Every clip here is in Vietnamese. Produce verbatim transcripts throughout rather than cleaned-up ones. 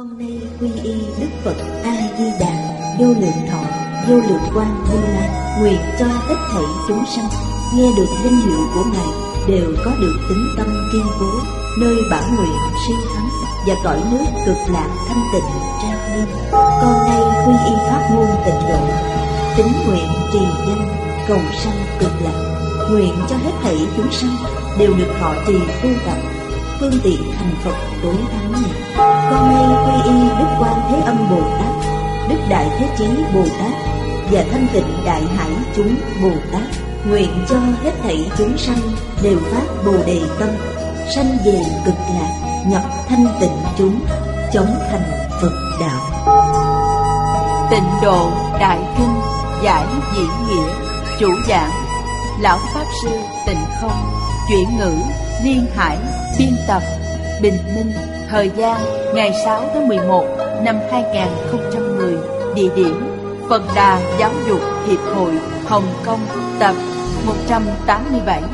Con nay quy y Đức Phật A Di Đà, vô lượng thọ, vô lượng quang Như Lai, nguyện cho hết thảy chúng sanh nghe được danh hiệu của Ngài đều có được tín tâm kiên cố, nơi bảo nguyện siêu thắng và cõi nước cực lạc thanh tịnh trang nghiêm. Con nay quy y pháp môn tịnh độ, tín nguyện trì danh cầu sanh cực lạc, nguyện cho hết thảy chúng sanh đều được thọ trì tu tập, phương tiện thành Phật tối thắng này. Con nay quy y Đức Quan Thế Âm Bồ Tát, Đức Đại Thế Chí Bồ Tát và Thanh Tịnh Đại Hải chúng Bồ Tát, nguyện cho hết thảy chúng sanh đều phát Bồ Đề tâm, sanh về cực lạc, nhập thanh tịnh chúng, chống thành Phật đạo. Tịnh Độ Đại Kinh giải diễn nghĩa, chủ giảng Lão Pháp Sư Tịnh Không, chuyển ngữ Liên Hải, biên tập Bình Minh. Thời gian ngày sáu tháng mười một năm hai nghìn không trăm mười. Địa điểm Phật Đà Giáo dục Hiệp hội Hồng Kông, tập một trăm tám mươi bảy.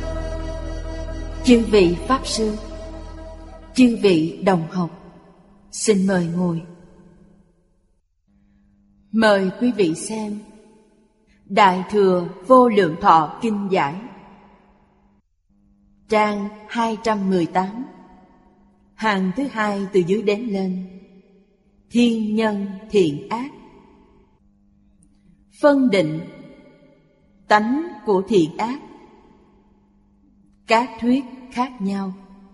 Chư vị Pháp Sư, chư vị đồng học, xin mời ngồi. Mời quý vị xem Đại Thừa Vô Lượng Thọ Kinh Giải, trang hai trăm mười tám, hàng thứ hai từ dưới đến lên. Thiên nhân thiện ác. Phân định tánh của thiện ác. Các thuyết khác nhau.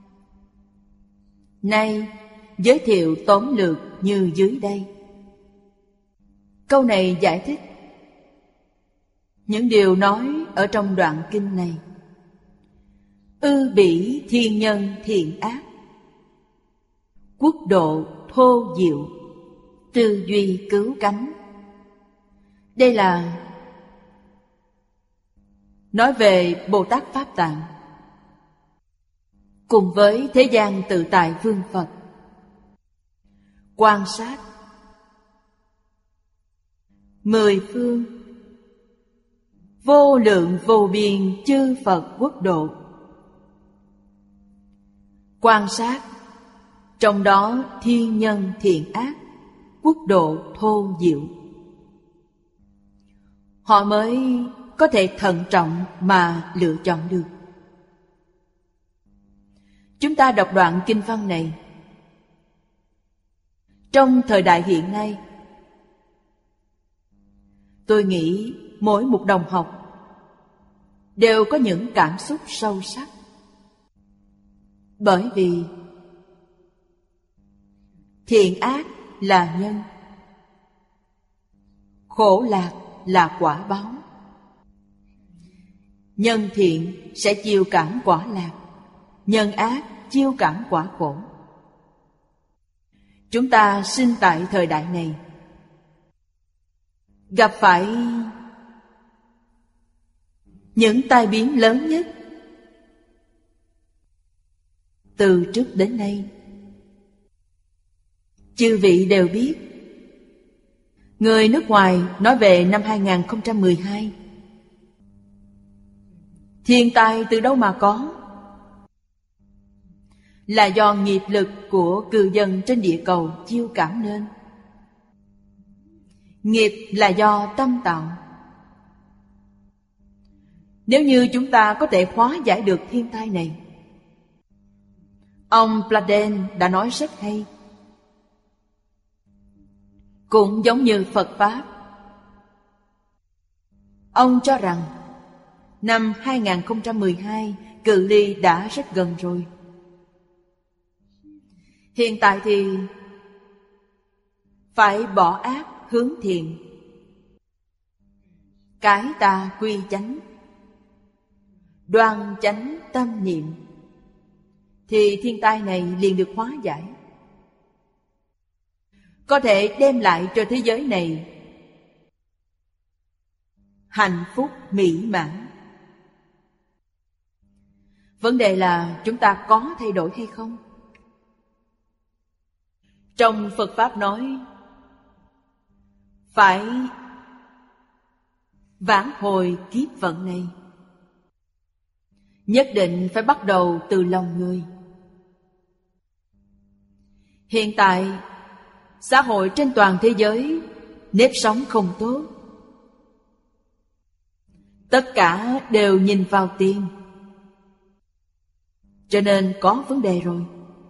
Nay giới thiệu tóm lược như dưới đây. Câu này giải thích những điều nói ở trong đoạn kinh này. Ư bỉ thiên nhân thiện ác, quốc độ thô diệu, tư duy cứu cánh. Đây là nói về Bồ Tát Pháp Tạng cùng với thế gian tự tại vương Phật. Quan sát mười phương vô lượng vô biên chư Phật quốc độ. Quan sát trong đó thiên nhân thiện ác, quốc độ thô diệu, họ mới có thể thận trọng mà lựa chọn được. Chúng ta đọc đoạn kinh văn này. Trong thời đại hiện nay, tôi nghĩ mỗi một đồng học đều có những cảm xúc sâu sắc. Bởi vì thiện ác là nhân, khổ lạc là quả báo. Nhân thiện sẽ chiêu cảm quả lạc, nhân ác chiêu cảm quả khổ. Chúng ta sinh tại thời đại này, gặp phải những tai biến lớn nhất từ trước đến nay. Chư vị đều biết, người nước ngoài nói về năm hai nghìn không trăm mười hai, thiên tai từ đâu mà có? Là do nghiệp lực của cư dân trên địa cầu chiêu cảm nên. Nghiệp là do tâm tạo. Nếu như chúng ta có thể hóa giải được thiên tai này, ông Pladen đã nói rất hay. Cũng giống như Phật Pháp, ông cho rằng năm hai nghìn không trăm mười hai cự ly đã rất gần rồi. Hiện tại thì phải bỏ ác hướng thiện, cái tà quy chánh, đoan chánh tâm niệm, thì thiên tai này liền được hóa giải, có thể đem lại cho thế giới này hạnh phúc mỹ mãn. Vấn đề là chúng ta có thay đổi hay không? Trong Phật Pháp nói phải vãn hồi kiếp vận này, nhất định phải bắt đầu từ lòng người. Hiện tại Xã hội trên toàn thế giới nếp sống không tốt, tất cả đều nhìn vào tiền, cho nên có vấn đề rồi.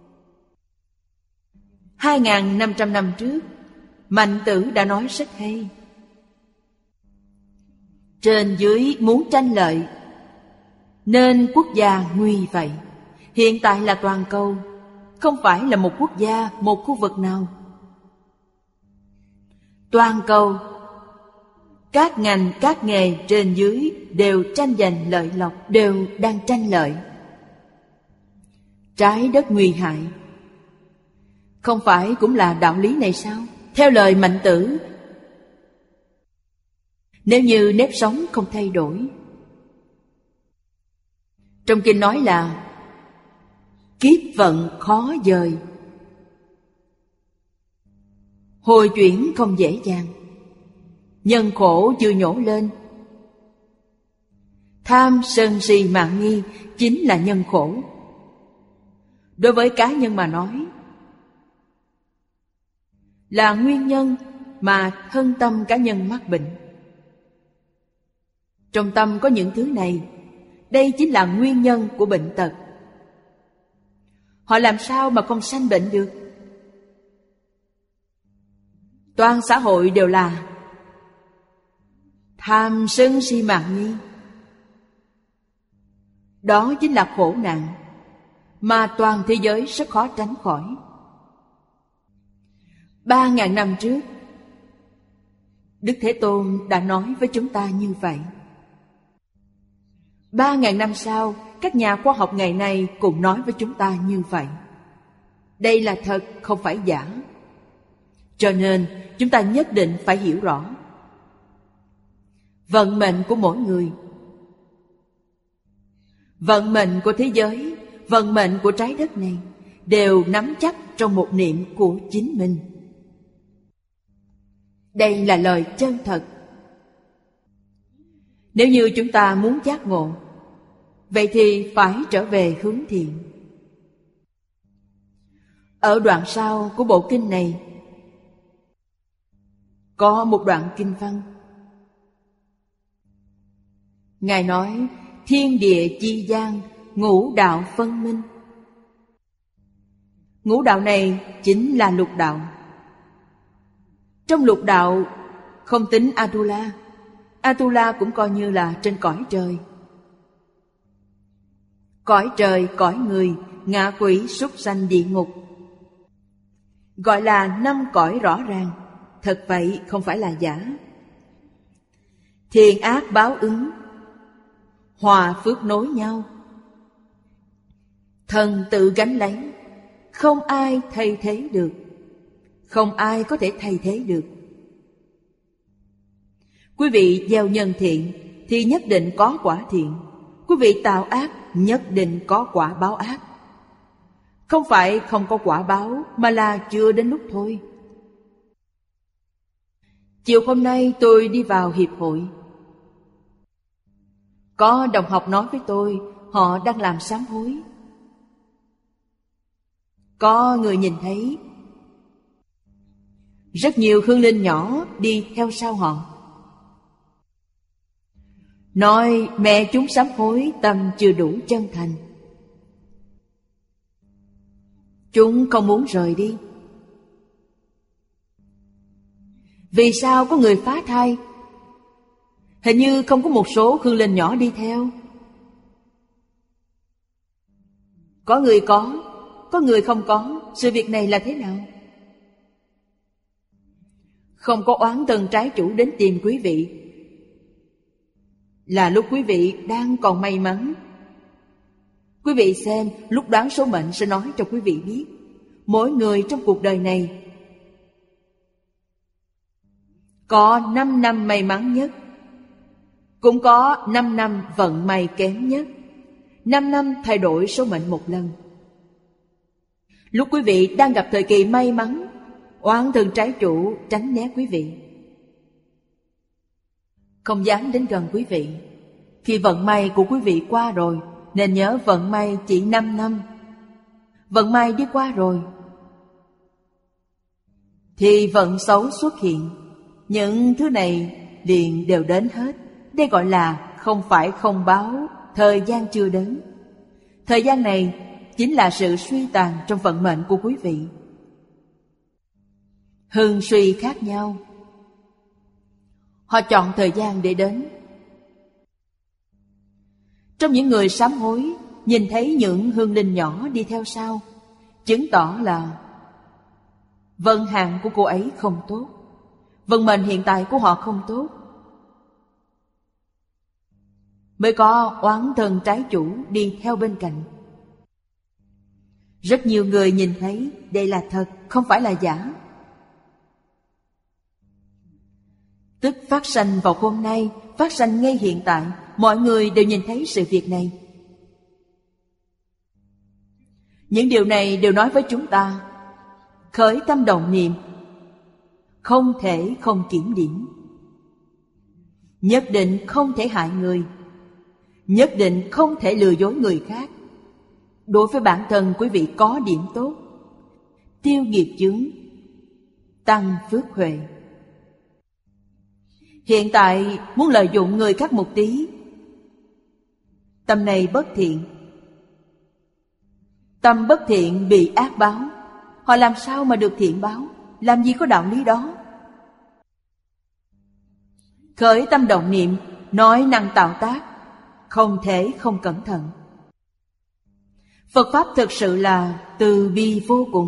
Hai nghìn năm trăm năm trước, Mạnh Tử đã nói rất hay. Trên dưới muốn tranh lợi, nên quốc gia nguy vậy. Hiện tại là toàn cầu, không phải là một quốc gia, một khu vực nào. Toàn cầu, các ngành, các nghề trên dưới đều tranh giành lợi lộc, đều đang tranh lợi. Trái đất nguy hại, không phải cũng là đạo lý này sao? Theo lời Mạnh Tử, nếu như nếp sống không thay đổi, trong kinh nói là kiếp vận khó dời, hồi chuyển không dễ dàng, nhân khổ chưa nhổ lên. Tham sân si mạn nghi chính là nhân khổ. Đối với cá nhân mà nói, là nguyên nhân mà thân tâm cá nhân mắc bệnh. Trong tâm có những thứ này, đây chính là nguyên nhân của bệnh tật. Họ làm sao mà không sanh bệnh được? Toàn xã hội đều là tham sân si mạn nghi. Đó chính là khổ nạn mà toàn thế giới rất khó tránh khỏi. Ba ngàn năm trước, Đức Thế Tôn đã nói với chúng ta như vậy. Ba ngàn năm sau, các nhà khoa học ngày nay cũng nói với chúng ta như vậy. Đây là thật, không phải giả. Cho nên, chúng ta nhất định phải hiểu rõ vận mệnh của mỗi người, vận mệnh của thế giới, vận mệnh của trái đất này đều nắm chắc trong một niệm của chính mình. Đây là lời chân thật. Nếu như chúng ta muốn giác ngộ, vậy thì phải trở về hướng thiện. Ở đoạn sau của bộ kinh này có một đoạn kinh văn. Ngài nói thiên địa chi gian, ngũ đạo phân minh. Ngũ đạo này chính là lục đạo. Trong lục đạo không tính Atula. Atula cũng coi như là trên cõi trời. Cõi trời, cõi người, ngạ quỷ, súc sanh, địa ngục, gọi là năm cõi rõ ràng. Thật vậy, không phải là giả. Thiện ác báo ứng, hòa phước nối nhau, thần tự gánh lấy, không ai thay thế được, không ai có thể thay thế được. Quý vị gieo nhân thiện thì nhất định có quả thiện. Quý vị tạo ác nhất định có quả báo ác. Không phải không có quả báo, mà là chưa đến lúc thôi. Chiều hôm nay tôi đi vào hiệp hội, có đồng học nói với tôi họ đang làm sám hối. Có người nhìn thấy rất nhiều hương linh nhỏ đi theo sau họ, nói mẹ chúng sám hối tâm chưa đủ chân thành, chúng không muốn rời đi. Vì sao có người phá thai? Hình như không có một số hương linh nhỏ đi theo. Có người có, có người không có. Sự việc này là thế nào? Không có oán tần trái chủ đến tìm quý vị, là lúc quý vị đang còn may mắn. Quý vị xem, lúc đoán số mệnh sẽ nói cho quý vị biết, mỗi người trong cuộc đời này có năm năm may mắn nhất, cũng có năm năm vận may kém nhất. Năm năm thay đổi số mệnh một lần. Lúc quý vị đang gặp thời kỳ may mắn, oán thần trái chủ tránh né quý vị, không dám đến gần quý vị. Khi vận may của quý vị qua rồi, nên nhớ vận may chỉ năm năm. Vận may đi qua rồi, thì vận xấu xuất hiện. Những thứ này liền đều đến hết. Đây gọi là không phải không báo, thời gian chưa đến. Thời gian này chính là sự suy tàn trong vận mệnh của quý vị. Hưng suy khác nhau. Họ chọn thời gian để đến. Trong những người sám hối, nhìn thấy những hương linh nhỏ đi theo sau, chứng tỏ là vận hạn của cô ấy không tốt, vận mệnh hiện tại của họ không tốt, mới có oán thần trái chủ đi theo bên cạnh. Rất nhiều người nhìn thấy đây là thật, không phải là giả. Tức phát sanh vào hôm nay, phát sanh ngay hiện tại, mọi người đều nhìn thấy sự việc này. Những điều này đều nói với chúng ta, khởi tâm động niệm không thể không kiểm điểm, nhất định không thể hại người, nhất định không thể lừa dối người khác. Đối với bản thân quý vị có điểm tốt, tiêu nghiệp chướng, tăng phước huệ. Hiện tại muốn lợi dụng người khác một tí, tâm này bất thiện. Tâm bất thiện bị ác báo, họ làm sao mà được thiện báo? Làm gì có đạo lý đó? Khởi tâm động niệm, nói năng tạo tác, không thể không cẩn thận. Phật Pháp thực sự là từ bi vô cùng.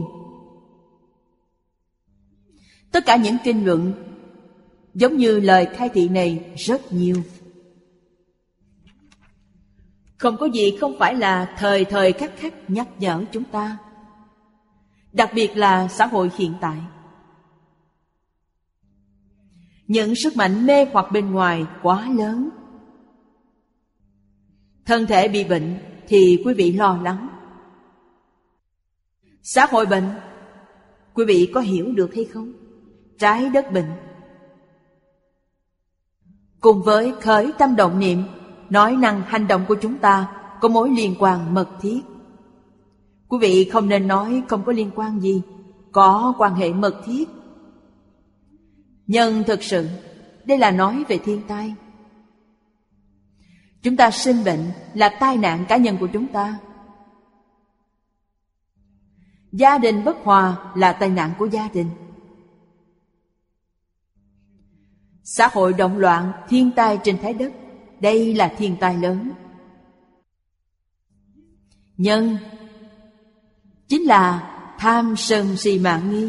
Tất cả những kinh luận giống như lời khai thị này rất nhiều. Không có gì không phải là thời thời khắc khắc nhắc nhở chúng ta. Đặc biệt là xã hội hiện tại. Những sức mạnh mê hoặc bên ngoài quá lớn. Thân thể bị bệnh thì quý vị lo lắng. Xã hội bệnh, quý vị có hiểu được hay không? Trái đất bệnh. Cùng với khởi tâm động niệm, nói năng hành động của chúng ta có mối liên quan mật thiết. Quý vị không nên nói không có liên quan gì, có quan hệ mật thiết. Nhưng thực sự, đây là nói về thiên tai. Chúng ta sinh bệnh là tai nạn cá nhân của chúng ta. Gia đình bất hòa là tai nạn của gia đình. Xã hội động loạn, thiên tai trên thái đất, đây là thiên tai lớn. Nhân chính là tham sân si mạng nghi.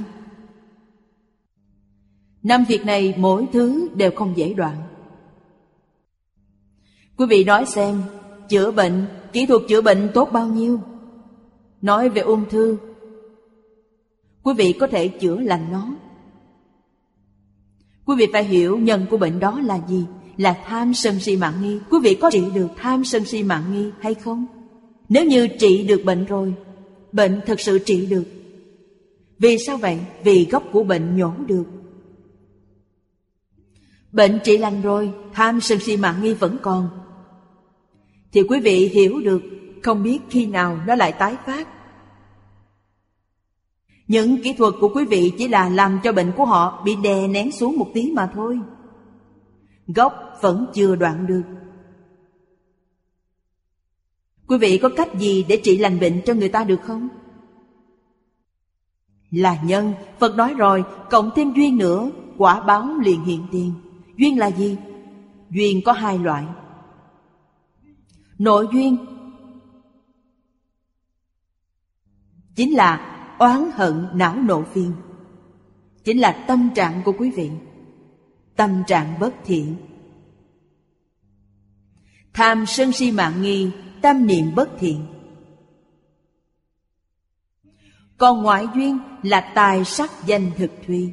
Năm việc này mỗi thứ đều không dễ đoạn. Quý vị nói xem, chữa bệnh, kỹ thuật chữa bệnh tốt bao nhiêu? Nói về ung thư, quý vị có thể chữa lành nó. Quý vị phải hiểu nhân của bệnh đó là gì? Là tham sân si mạng nghi. Quý vị có trị được tham sân si mạng nghi hay không? Nếu như trị được bệnh rồi, bệnh thực sự trị được. Vì sao vậy? Vì gốc của bệnh nhổ được. Bệnh trị lành rồi, tham sân si mạng nghi vẫn còn, thì quý vị hiểu được, không biết khi nào nó lại tái phát. Những kỹ thuật của quý vị chỉ là làm cho bệnh của họ bị đè nén xuống một tí mà thôi. Gốc vẫn chưa đoạn được. Quý vị có cách gì để trị lành bệnh cho người ta được không? Là nhân. Phật nói rồi, cộng thêm duyên nữa, quả báo liền hiện tiền. Duyên là gì? Duyên có hai loại. Nội duyên chính là oán hận não nộ phiền, chính là tâm trạng của quý vị. Tâm trạng bất thiện. Tham sân si mạng nghi, tâm niệm bất thiện. Còn ngoại duyên là tài sắc danh thực thùy.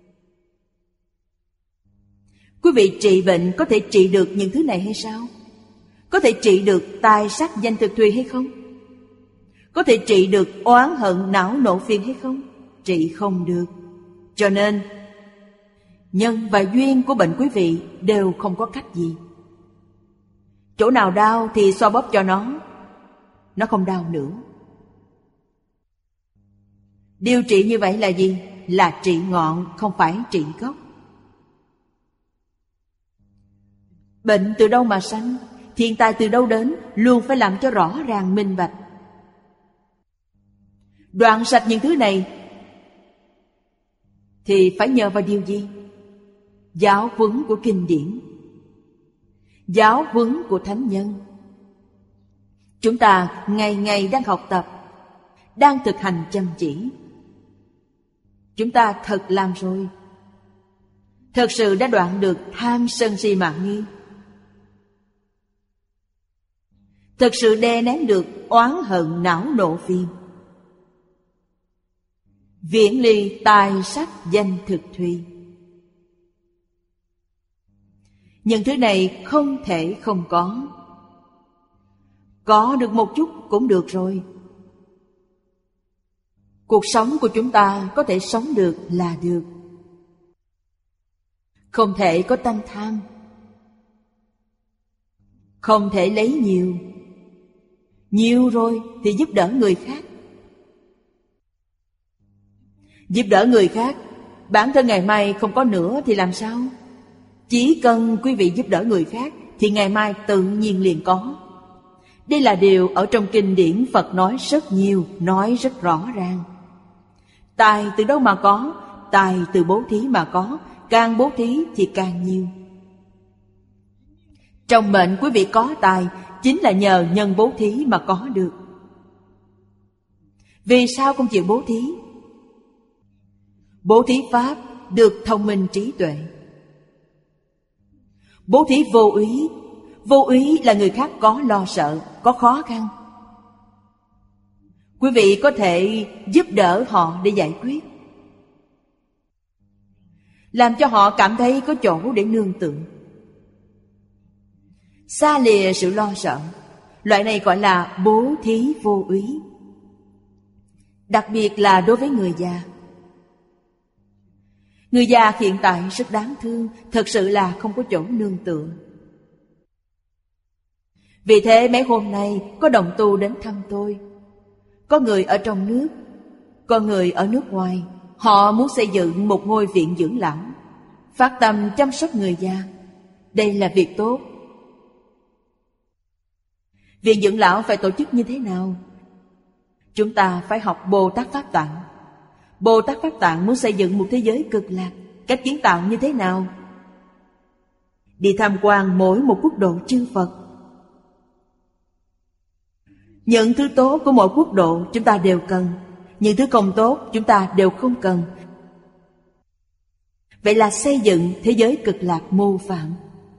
Quý vị trị bệnh có thể trị được những thứ này hay sao? Có thể trị được tài sắc danh thực thùy hay không? Có thể trị được oán hận não nộ phiền hay không? Trị không được. Cho nên nhân và duyên của bệnh quý vị đều không có cách gì. Chỗ nào đau thì xoa bóp cho nó, nó không đau nữa. Điều trị như vậy là gì? là trị ngọn, không phải trị gốc. Bệnh từ đâu mà sanh? Thiên tai từ đâu đến? Luôn phải làm cho rõ ràng minh bạch. Đoạn sạch những thứ này thì phải nhờ vào điều gì? Giáo huấn của kinh điển, giáo huấn của thánh nhân. Chúng ta ngày ngày đang học tập, đang thực hành chăm chỉ. Chúng ta thật làm rồi, thật sự đã đoạn được tham sân si mạn nghi, thật sự đè nén được oán hận não nộ phiền, viễn ly tài sắc danh thực thùy. Những thứ này không thể không có. Có được một chút cũng được rồi. Cuộc sống của chúng ta có thể sống được là được. Không thể có tâm tham, không thể lấy nhiều. Nhiều rồi thì giúp đỡ người khác. Giúp đỡ người khác, bản thân ngày mai không có nữa thì làm sao? Chỉ cần quý vị giúp đỡ người khác thì ngày mai tự nhiên liền có. Đây là điều ở trong kinh điển Phật nói rất nhiều, nói rất rõ ràng. Tài từ đâu mà có? Tài từ bố thí mà có. Càng bố thí thì càng nhiều. Trong mệnh quý vị có tài chính là nhờ nhân bố thí mà có được. Vì sao không chịu bố thí? Bố thí pháp được thông minh trí tuệ. Bố thí vô úy. Vô úy là người khác có lo sợ, có khó khăn. Quý vị có thể giúp đỡ họ để giải quyết, làm cho họ cảm thấy có chỗ để nương tựa, xa lìa sự lo sợ. Loại này gọi là bố thí vô úy. Đặc biệt là đối với người già. Người già hiện tại rất đáng thương, thật sự là không có chỗ nương tựa. Vì thế mấy hôm nay có đồng tu đến thăm tôi. Có người ở trong nước, có người ở nước ngoài. Họ muốn xây dựng một ngôi viện dưỡng lão, phát tâm chăm sóc người già. Đây là việc tốt. Viện dưỡng lão phải tổ chức như thế nào? Chúng ta phải học Bồ Tát Pháp Tạng. Bồ Tát Pháp Tạng muốn xây dựng một thế giới cực lạc. Cách kiến tạo như thế nào? Đi tham quan mỗi một quốc độ chư Phật. Những thứ tốt của mỗi quốc độ chúng ta đều cần. Những thứ không tốt chúng ta đều không cần. Vậy là xây dựng thế giới cực lạc mô phạm.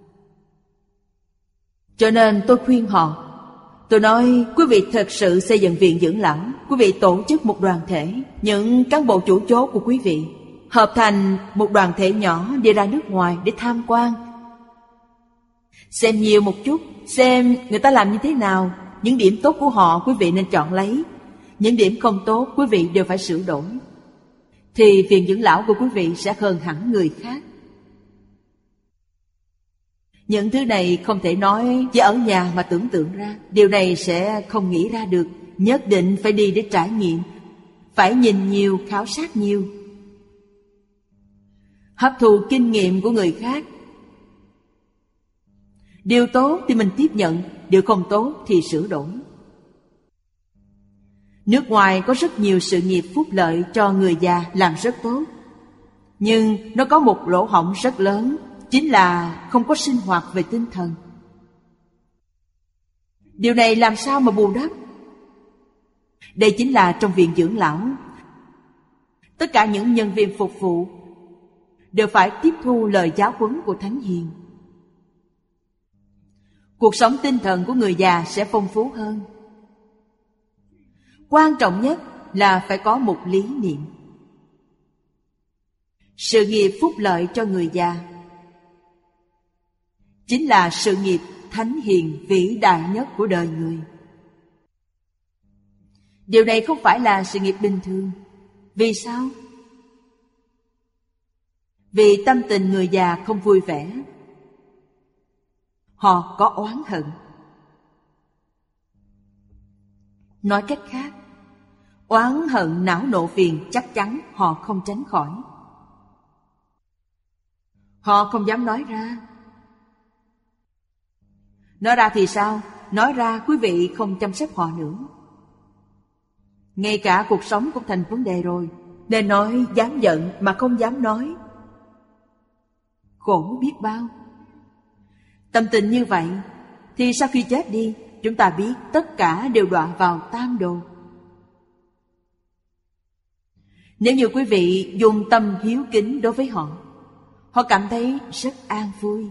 Cho nên tôi khuyên họ, tôi nói quý vị thật sự xây dựng viện dưỡng lão, quý vị tổ chức một đoàn thể, những cán bộ chủ chốt của quý vị hợp thành một đoàn thể nhỏ đi ra nước ngoài để tham quan. Xem nhiều một chút, xem người ta làm như thế nào. Những điểm tốt của họ quý vị nên chọn lấy, những điểm không tốt quý vị đều phải sửa đổi. Thì viện dưỡng lão của quý vị sẽ hơn hẳn người khác. Những thứ này không thể nói chỉ ở nhà mà tưởng tượng ra. Điều này sẽ không nghĩ ra được. Nhất định phải đi để trải nghiệm, phải nhìn nhiều, khảo sát nhiều, hấp thụ kinh nghiệm của người khác. Điều tốt thì mình tiếp nhận, điều không tốt thì sửa đổi. Nước ngoài có rất nhiều sự nghiệp phúc lợi cho người già làm rất tốt. Nhưng nó có một lỗ hổng rất lớn, chính là không có sinh hoạt về tinh thần. Điều này làm sao mà bù đắp? Đây chính là trong viện dưỡng lão, tất cả những nhân viên phục vụ đều phải tiếp thu lời giáo huấn của Thánh Hiền. Cuộc sống tinh thần của người già sẽ phong phú hơn. Quan trọng nhất là phải có một lý niệm. Sự nghiệp phúc lợi cho người già chính là sự nghiệp thánh hiền vĩ đại nhất của đời người. Điều này không phải là sự nghiệp bình thường. Vì sao? Vì tâm tình người già không vui vẻ, họ có oán hận. Nói cách khác, Oán hận não nộ phiền chắc chắn họ không tránh khỏi. Họ không dám nói ra. Nói ra thì sao? Nói ra quý vị không chăm sóc họ nữa. Ngay cả cuộc sống cũng thành vấn đề rồi. Nên nói dám giận mà không dám nói, khổ biết bao. Tâm tình như vậy thì sau khi chết đi, chúng ta biết tất cả đều đọa vào tam đồ. Nếu như quý vị dùng tâm hiếu kính đối với họ, họ cảm thấy rất an vui.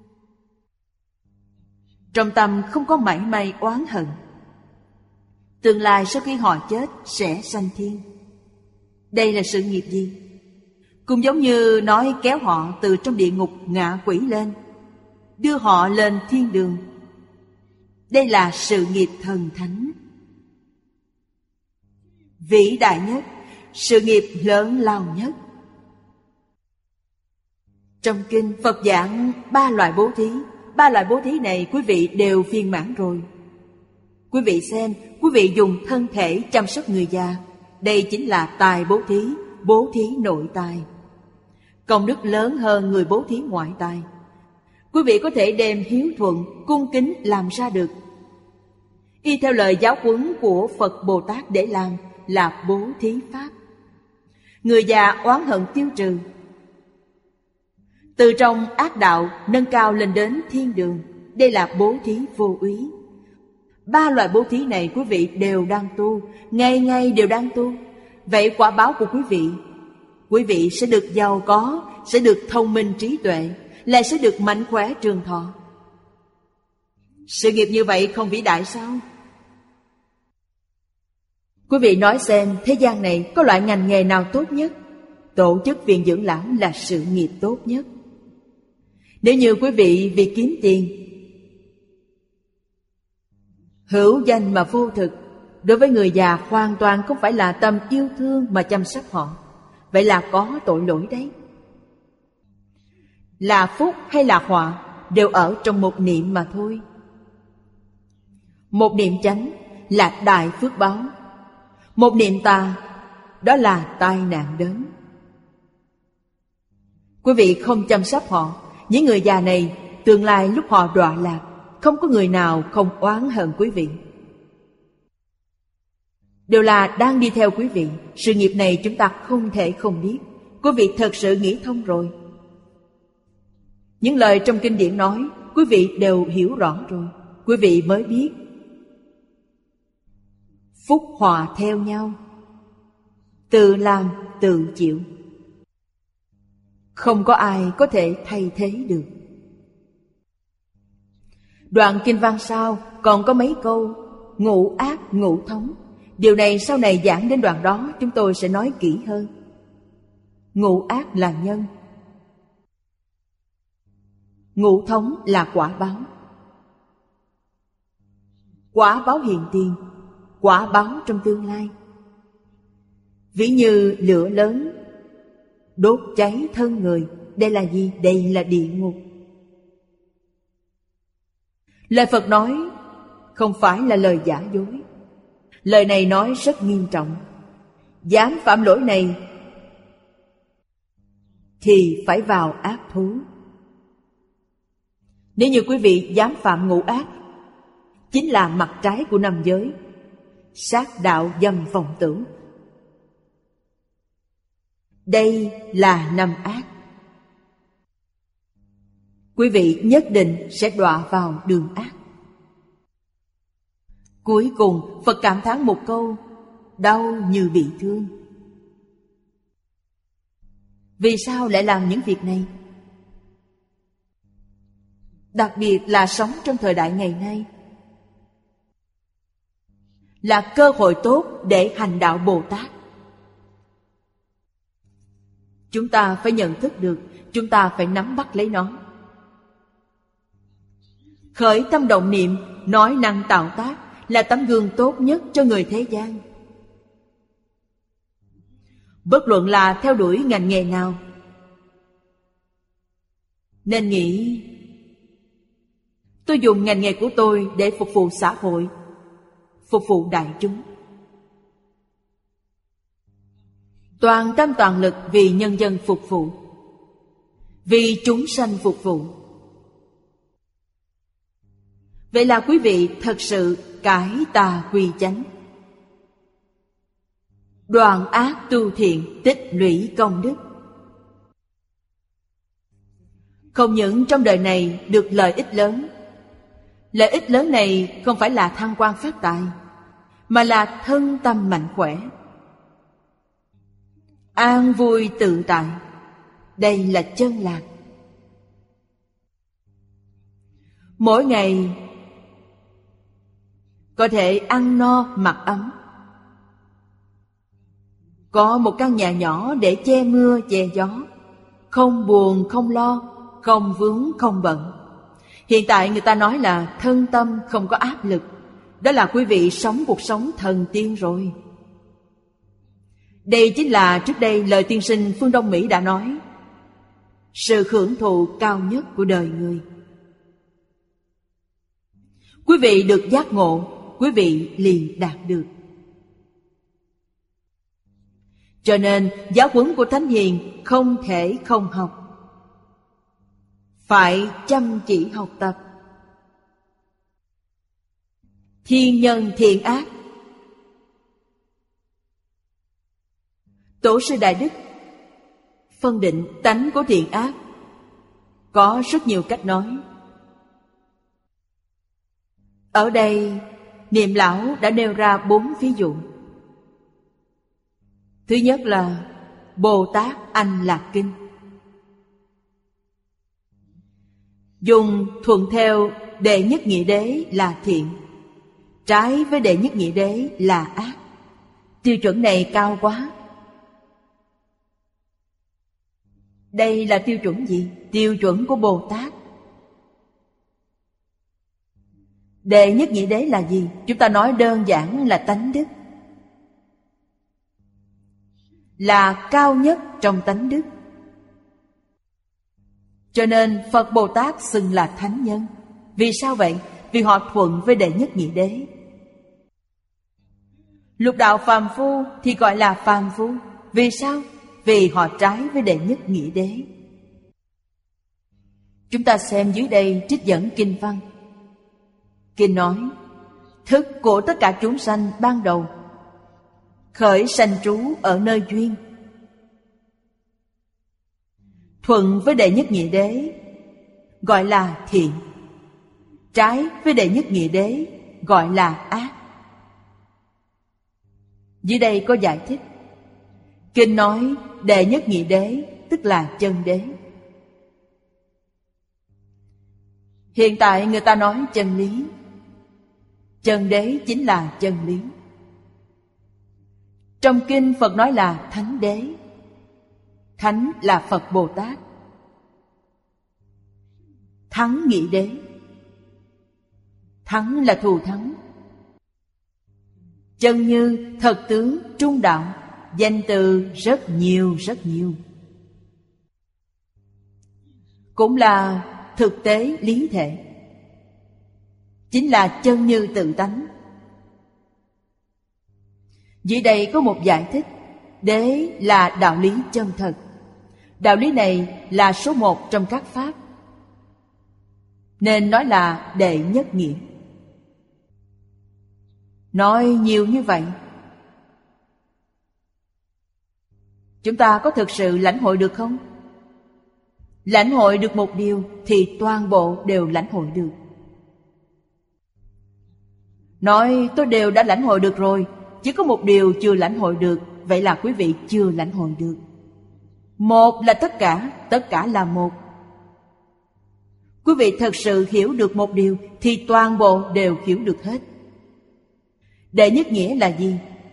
Trong tâm không có mảy may oán hận. Tương lai sau khi họ chết sẽ sanh thiên. Đây là sự nghiệp gì? Cũng giống như nói kéo họ từ trong địa ngục ngạ quỷ lên, đưa họ lên thiên đường. Đây là sự nghiệp thần thánh, vĩ đại nhất, sự nghiệp lớn lao nhất. Trong kinh Phật giảng ba loại bố thí. Ba loại bố thí này quý vị đều viên mãn rồi. Quý vị xem, quý vị dùng thân thể chăm sóc người già, đây chính là tài bố thí, bố thí nội tài. Công đức lớn hơn người bố thí ngoại tài. Quý vị có thể đem hiếu thuận, cung kính làm ra được. Y theo lời giáo huấn của Phật Bồ Tát để làm là bố thí pháp. Người già oán hận tiêu trừ, từ trong ác đạo nâng cao lên đến thiên đường. Đây là bố thí vô úy. Ba loại bố thí này quý vị đều đang tu, ngày ngày đều đang tu. Vậy quả báo của quý vị, quý vị sẽ được giàu có, sẽ được thông minh trí tuệ, lại sẽ được mạnh khỏe trường thọ. Sự nghiệp như vậy không vĩ đại sao? Quý vị nói xem, thế gian này có loại ngành nghề nào tốt nhất? Tổ chức viện dưỡng lão là sự nghiệp tốt nhất. Nếu như quý vị vì kiếm tiền, hữu danh mà vô thực, đối với người già hoàn toàn không phải là tâm yêu thương mà chăm sóc họ, vậy là có tội lỗi đấy. Là phúc hay là họa đều ở trong một niệm mà thôi. Một niệm chánh là đại phước báo, một niệm tà đó là tai nạn đến. Quý vị không chăm sóc họ, những người già này tương lai lúc họ đọa lạc, không có người nào không oán hận quý vị. Đều là đang đi theo quý vị. Sự nghiệp này chúng ta không thể không biết. Quý vị thật sự nghĩ thông rồi. Những lời trong kinh điển nói, quý vị đều hiểu rõ rồi. Quý vị mới biết phúc họa theo nhau, tự làm tự chịu. Không có ai có thể thay thế được. Đoạn kinh văn sau còn có mấy câu ngũ ác ngũ thống. Điều này sau này giảng đến đoạn đó chúng tôi sẽ nói kỹ hơn. Ngũ ác là nhân, ngũ thống là quả báo. Quả báo hiện tiền, quả báo trong tương lai. Ví như lửa lớn đốt cháy thân người. Đây là gì? Đây là địa ngục. Lời Phật nói không phải là lời giả dối. Lời này nói rất nghiêm trọng. Dám phạm lỗi này thì phải vào ác thú. Nếu như quý vị dám phạm ngũ ác, chính là mặt trái của năm giới: sát đạo, dâm, vọng tưởng. Đây là năm ác. Quý vị nhất định sẽ đọa vào đường ác. Cuối cùng Phật cảm thán một câu: đau như bị thương. Vì sao lại làm những việc này? Đặc biệt là sống trong thời đại ngày nay, là cơ hội tốt để hành đạo Bồ Tát. Chúng ta phải nhận thức được, chúng ta phải nắm bắt lấy nó. Khởi tâm động niệm, nói năng tạo tác là tấm gương tốt nhất cho người thế gian. Bất luận là theo đuổi ngành nghề nào, nên nghĩ tôi dùng ngành nghề của tôi để phục vụ xã hội, phục vụ đại chúng. toàn tâm toàn lực vì nhân dân phục vụ, vì chúng sanh phục vụ. Vậy là quý vị thật sự cải tà quy chánh, đoạn ác tu thiện, tích lũy công đức. Không những trong đời này được lợi ích lớn, lợi ích lớn này không phải là thăng quan phát tài, mà là thân tâm mạnh khỏe, an vui tự tại. Đây là chân lạc. Mỗi ngày có thể ăn no mặc ấm, có một căn nhà nhỏ để che mưa che gió, không buồn không lo, không vướng không bận. Hiện tại người ta nói là thân tâm không có áp lực. Đó là quý vị sống cuộc sống thần tiên rồi. Đây chính là trước đây lời tiên sinh phương Đông Mỹ đã nói, sự hưởng thụ cao nhất của đời người. Quý vị được giác ngộ, quý vị liền đạt được. Cho nên giáo huấn của Thánh Hiền không thể không học, phải chăm chỉ học tập. Thiên nhân thiện ác. Tổ sư Đại Đức phân định tánh của thiện ác có rất nhiều cách nói. Ở đây Niệm Lão đã nêu ra bốn ví dụ. Thứ nhất là Bồ Tát Anh Lạc Kinh, dùng thuận theo đệ nhất nghĩa đế là thiện, trái với đệ nhất nghĩa đế là ác. Tiêu chuẩn này cao quá. Đây là tiêu chuẩn gì? Tiêu chuẩn của Bồ Tát. Đệ nhất nghĩa đế là gì? Chúng ta nói đơn giản là tánh đức, là cao nhất trong tánh đức. Cho nên Phật Bồ Tát xưng là thánh nhân. Vì sao vậy? Vì họ thuận với đệ nhất nghĩa đế. Lục đạo phàm phu thì gọi là phàm phu. Vì sao? Vì họ trái với đệ nhất nghĩa đế. Chúng ta xem dưới đây trích dẫn kinh văn. Kinh nói, thức của tất cả chúng sanh ban đầu khởi sanh trú ở nơi duyên, thuận với đệ nhất nghĩa đế gọi là thiện, trái với đệ nhất nghĩa đế gọi là ác. Dưới đây có giải thích. Kinh nói đệ nhất nghĩa đế tức là chân đế. Hiện tại người ta nói chân lý. Chân đế chính là chân lý. Trong kinh Phật nói là thánh đế. Thánh là Phật Bồ Tát. Thắng nghị đế. Thắng là thù thắng. Chân như, thật tướng, trung đạo, danh từ rất nhiều rất nhiều. Cũng là thực tế lý thể, chính là chân như tự tánh. Dưới đây có một giải thích. Đế là đạo lý chân thật. Đạo lý này là số một trong các pháp, nên nói là đệ nhất nghĩa. Nói nhiều như vậy, chúng ta có thực sự lãnh hội được không? Lãnh hội được một điều thì toàn bộ đều lãnh hội được. Nói tôi đều đã lãnh hội được rồi, chỉ có một điều chưa lãnh hội được. Vậy là quý vị chưa lãnh hội được. Một là tất cả, tất cả là một. Quý vị thật sự hiểu được một điều thì toàn bộ đều hiểu được hết. Đệ nhất nghĩa là gì?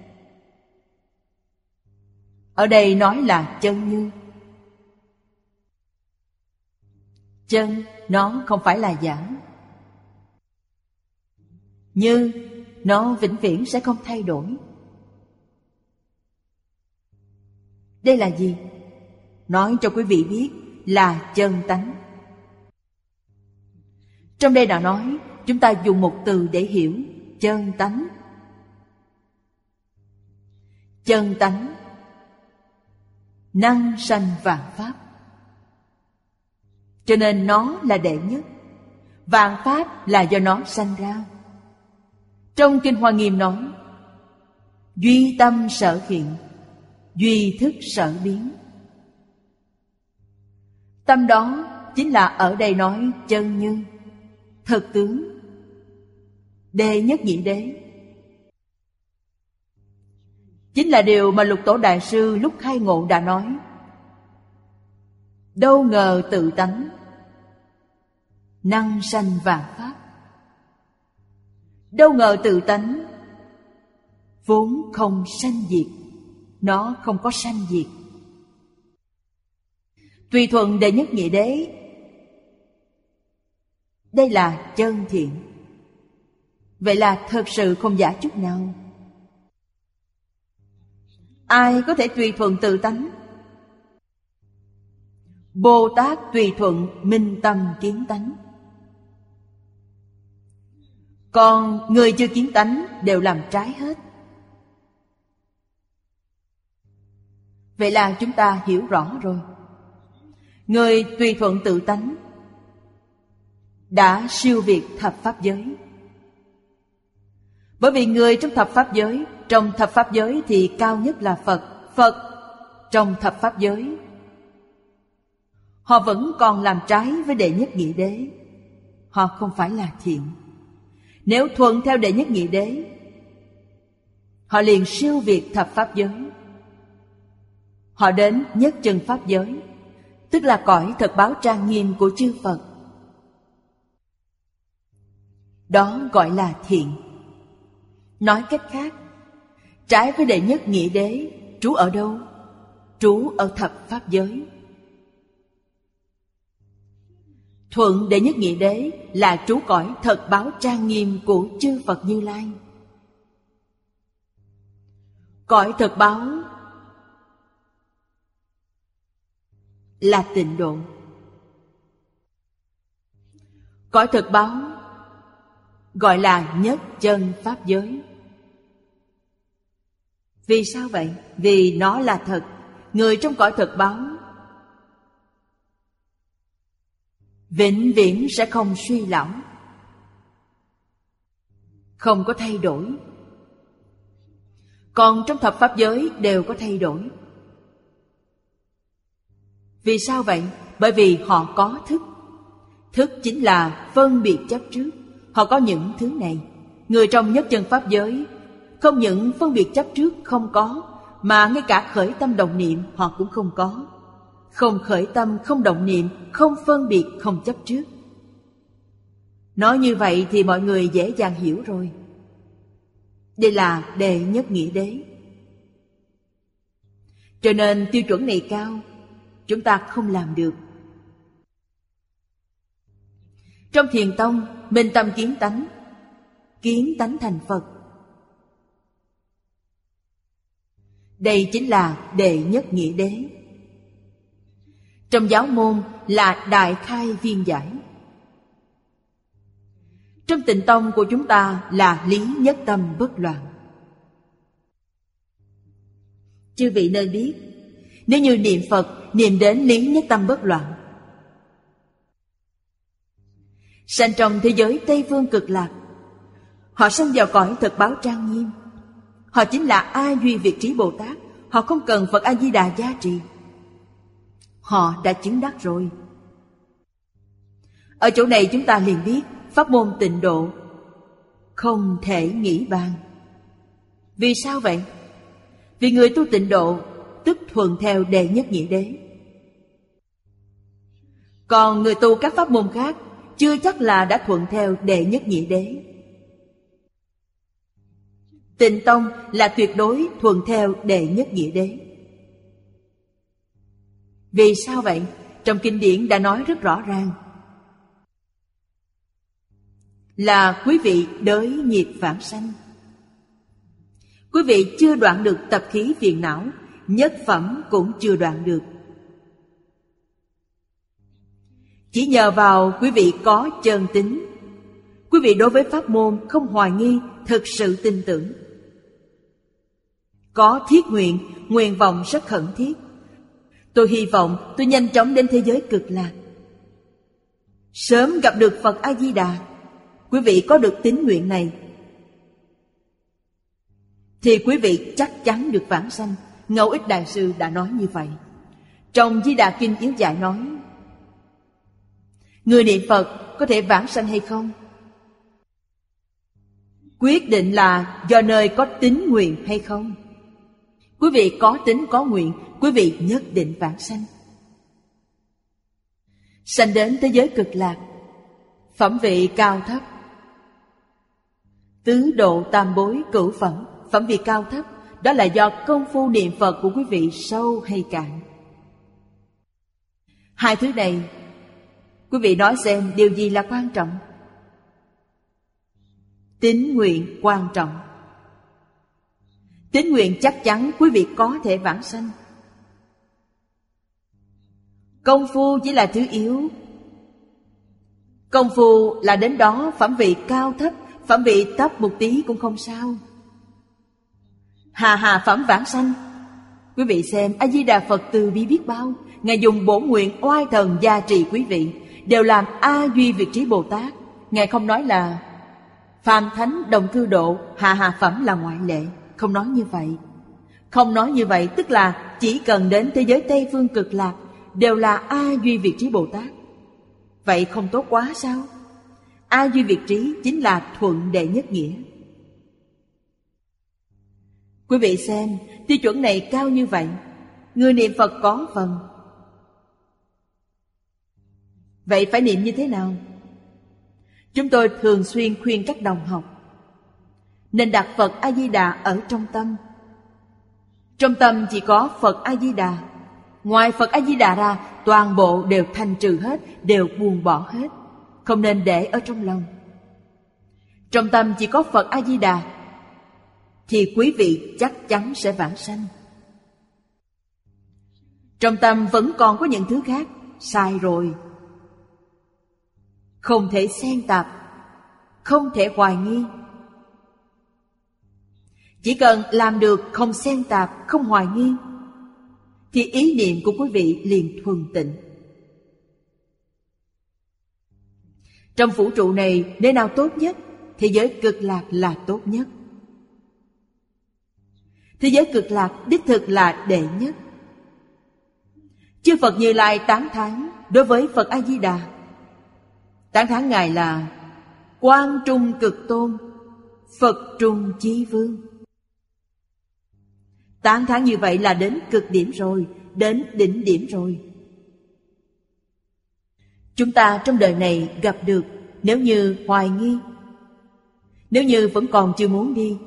Ở đây nói là chân như. Chân nó không phải là giả. Như nó vĩnh viễn sẽ không thay đổi. Đây là gì? Nói cho quý vị biết là chân tánh. Trong đây đã nói, chúng ta dùng một từ để hiểu chân tánh. Chân tánh năng sanh vạn pháp. Cho nên nó là đệ nhất. Vạn pháp là do nó sanh ra. Trong Kinh Hoa Nghiêm nói: duy tâm sở hiện, duy thức sở biến. Tâm đó chính là ở đây nói chân như, thực tướng, đệ nhất nhị đế. Chính là điều mà Lục Tổ Đại Sư lúc khai ngộ đã nói: đâu ngờ tự tánh, năng sanh vạn pháp. Đâu ngờ tự tánh vốn không sanh diệt, nó không có sanh diệt. Tùy thuận đệ nhất nhị đế, đây là chân thiện. Vậy là thật sự không giả chút nào. Ai có thể tùy thuận tự tánh? Bồ Tát tùy thuận minh tâm kiến tánh. Còn người chưa kiến tánh đều làm trái hết. Vậy là chúng ta hiểu rõ rồi. Người tùy thuận tự tánh đã siêu việt thập pháp giới. Bởi vì người trong thập pháp giới, trong thập pháp giới thì cao nhất là Phật. Phật trong thập pháp giới, họ vẫn còn làm trái với đệ nhất nhị đế. Họ không phải là thiện. Nếu thuận theo đệ nhất nhị đế, họ liền siêu việt thập pháp giới. Họ đến nhất chân pháp giới, tức là cõi thật báo trang nghiêm của chư Phật. Đó gọi là thiện. Nói cách khác, trái với đệ nhất nhị đế, trú ở đâu? Trú ở thập pháp giới. Thuận đệ nhất nhị đế là trú cõi thật báo trang nghiêm của chư Phật Như Lai. Cõi thật báo là tịnh độ. Cõi thật báo gọi là nhất chân pháp giới. Vì sao vậy? Vì nó là thật. Người trong cõi thật báo vĩnh viễn sẽ không suy lão, không có thay đổi. Còn trong thập pháp giới đều có thay đổi. Vì sao vậy? Bởi vì họ có thức. Thức chính là phân biệt chấp trước. Họ có những thứ này. Người trong nhất chân pháp giới không những phân biệt chấp trước không có, mà ngay cả khởi tâm động niệm họ cũng không có. Không khởi tâm, không động niệm, không phân biệt, không chấp trước. Nói như vậy thì mọi người dễ dàng hiểu rồi. Đây là đệ nhất nghĩa đế. Cho nên tiêu chuẩn này cao, chúng ta không làm được. Trong Thiền Tông, minh tâm kiến tánh, kiến tánh thành Phật. Đây chính là đệ nhất nghĩa đế. Trong giáo môn là đại khai viên giải. Trong Tịnh Tông của chúng ta là lý nhất tâm bất loạn. Chư vị nên biết, nếu như niệm Phật niệm đến lý nhất tâm bất loạn, sanh trong thế giới Tây Phương Cực Lạc, họ sanh vào cõi thật báo trang nghiêm. Họ chính là A Duy Việt Trí Bồ Tát. Họ không cần Phật A Di Đà gia trì. Họ đã chứng đắc rồi. Ở chỗ này chúng ta liền biết pháp môn tịnh độ không thể nghĩ bàn. Vì sao vậy? Vì người tu tịnh độ tức thuận theo đệ nhất nhị đế. Còn người tu các pháp môn khác chưa chắc là đã thuận theo đệ nhất nhị đế. Tịnh Tông là tuyệt đối thuận theo đệ nhất nhị đế. Vì sao vậy? Trong kinh điển đã nói rất rõ ràng, là quý vị đới nghiệp phản sanh. Quý vị chưa đoạn được tập khí phiền não, nhất phẩm cũng chưa đoạn được. Chỉ nhờ vào quý vị có chân tín, quý vị đối với pháp môn không hoài nghi, thực sự tin tưởng, có thiết nguyện, nguyện vọng rất khẩn thiết, Tôi hy vọng tôi nhanh chóng đến thế giới cực lạc, sớm gặp được Phật A-di-đà. Quý vị có được tín nguyện này thì quý vị chắc chắn được vãng sanh. Ngẫu Ích Đại Sư đã nói như vậy. Trong Di Đà Kinh Yếu Giải nói, người niệm Phật có thể vãng sanh hay không, quyết định là do nơi có tín nguyện hay không. Quý vị có tín có nguyện, quý vị nhất định vãng sanh, sanh đến thế giới cực lạc. Phẩm vị cao thấp, tứ độ tam bối cửu phẩm. Phẩm vị cao thấp đó là do công phu niệm Phật của quý vị sâu hay cạn. Hai thứ này, quý vị nói xem điều gì là quan trọng? Tín nguyện quan trọng. Tín nguyện chắc chắn quý vị có thể vãng sanh. Công phu chỉ là thứ yếu. Công phu là đến đó, phẩm vị cao thấp, phẩm vị thấp một tí cũng không sao. Hà hà phẩm vãng sanh. Quý vị xem A-di-đà Phật từ bi biết bao. Ngài dùng bổn nguyện oai thần gia trì quý vị, đều làm A Duy Việt Trí Bồ Tát. Ngài không nói là phàm thánh đồng cư độ, hạ hạ phẩm là ngoại lệ. Không nói như vậy. Không nói như vậy tức là chỉ cần đến thế giới Tây Phương Cực Lạc đều là A Duy Việt Trí Bồ Tát. Vậy không tốt quá sao? A Duy Việt Trí chính là thuận đệ nhất nghĩa. Quý vị xem, tiêu chuẩn này cao như vậy, người niệm Phật có phần. Vậy phải niệm như thế nào? Chúng tôi thường xuyên khuyên các đồng học nên đặt Phật A-di-đà ở trong tâm. Trong tâm chỉ có Phật A-di-đà. Ngoài Phật A-di-đà ra, toàn bộ đều thanh trừ hết, đều buông bỏ hết, không nên để ở trong lòng. Trong tâm chỉ có Phật A-di-đà thì quý vị chắc chắn sẽ vãng sanh. Trong tâm vẫn còn có những thứ khác, sai rồi. Không thể xen tạp, không thể hoài nghi. Chỉ cần làm được không xen tạp, không hoài nghi thì ý niệm của quý vị liền thuần tịnh. Trong vũ trụ này, nơi nào tốt nhất? Thế giới cực lạc là tốt nhất. Thế giới cực lạc đích thực là đệ nhất. Chư Phật Như Lai tán thán đối với Phật A-di-đà. Tán thán Ngài là Quang Trung Cực Tôn, Phật Trung Chí Vương. Tán thán như vậy là đến cực điểm rồi, đến đỉnh điểm rồi. Chúng ta trong đời này gặp được, nếu như hoài nghi, nếu như vẫn còn chưa muốn đi,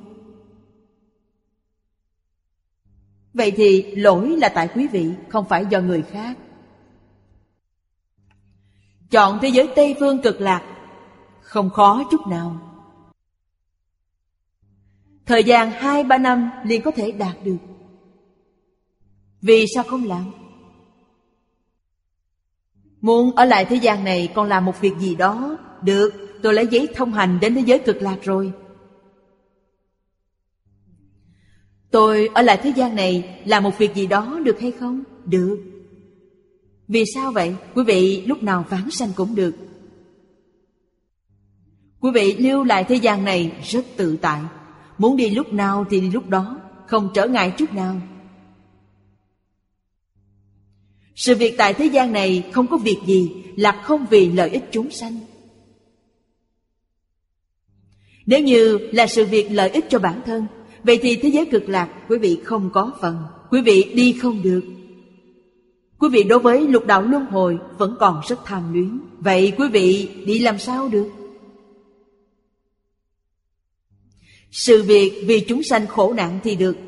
vậy thì lỗi là tại quý vị, không phải do người khác. Chọn thế giới Tây Phương Cực Lạc không khó chút nào. Thời gian hai ba năm liền có thể đạt được. Vì sao không làm? Muốn ở lại thế gian này còn làm một việc gì đó, được, tôi lấy giấy thông hành đến thế giới Cực Lạc rồi. Tôi ở lại thế gian này làm một việc gì đó được hay không? Được. Vì sao vậy? Quý vị lúc nào vãng sanh cũng được. Quý vị lưu lại thế gian này rất tự tại, muốn đi lúc nào thì đi lúc đó, không trở ngại chút nào. Sự việc tại thế gian này không có việc gì là không vì lợi ích chúng sanh. Nếu như là sự việc lợi ích cho bản thân, vậy thì thế giới Cực Lạc quý vị không có phần, quý vị đi không được. Quý vị đối với lục đạo luân hồi vẫn còn rất tham luyến, vậy quý vị đi làm sao được? Sự việc vì chúng sanh khổ nạn thì được.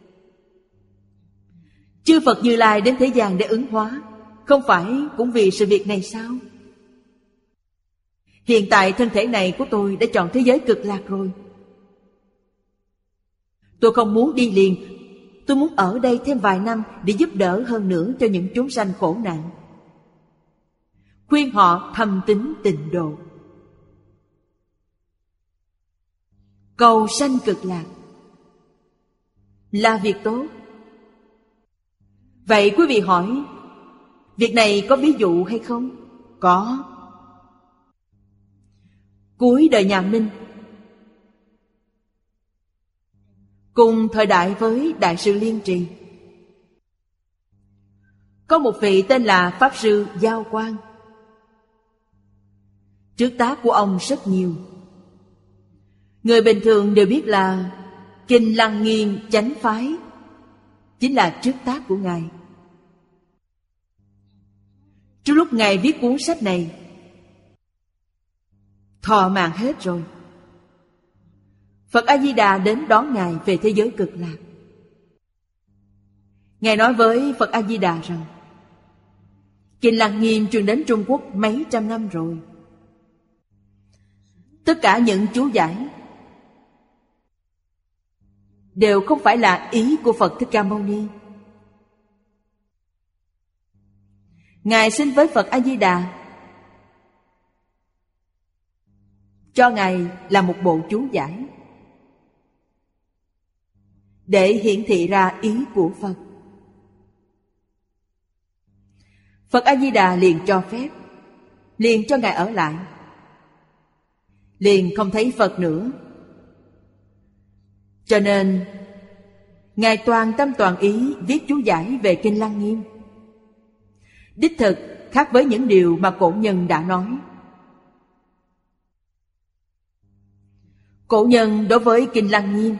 Chư Phật Như Lai đến thế gian để ứng hóa, không phải cũng vì sự việc này sao? Hiện tại thân thể này của tôi đã chọn thế giới Cực Lạc rồi. Tôi không muốn đi liền, tôi muốn ở đây thêm vài năm để giúp đỡ hơn nữa cho những chúng sanh khổ nạn, khuyên họ thâm tín tịnh độ, cầu sanh Cực Lạc là việc tốt. Vậy quý vị hỏi, việc này có ví dụ hay không? Có. Cuối đời nhà Minh, cùng thời đại với Đại sư Liên Trì, có một vị tên là Pháp Sư Giao Quang. Trước tác của ông rất nhiều. Người bình thường đều biết là Kinh Lăng Nghiêm Chánh Phái chính là trước tác của Ngài. Trước lúc Ngài viết cuốn sách này, thọ mạng hết rồi. Phật A-di-đà đến đón Ngài về thế giới cực lạc. Ngài nói với Phật A-di-đà rằng Kinh Lăng Nghiêm truyền đến Trung Quốc mấy trăm năm rồi. Tất cả những chú giải đều không phải là ý của Phật Thích Ca Mâu Ni. Ngài xin với Phật A-di-đà cho Ngài là một bộ chú giải để hiển thị ra ý của Phật. Phật A-di-đà liền cho phép, liền cho Ngài ở lại. Liền không thấy Phật nữa. Cho nên Ngài toàn tâm toàn ý viết chú giải về Kinh Lăng Nghiêm. Đích thực khác với những điều mà cổ nhân đã nói. Cổ nhân đối với Kinh Lăng Nghiêm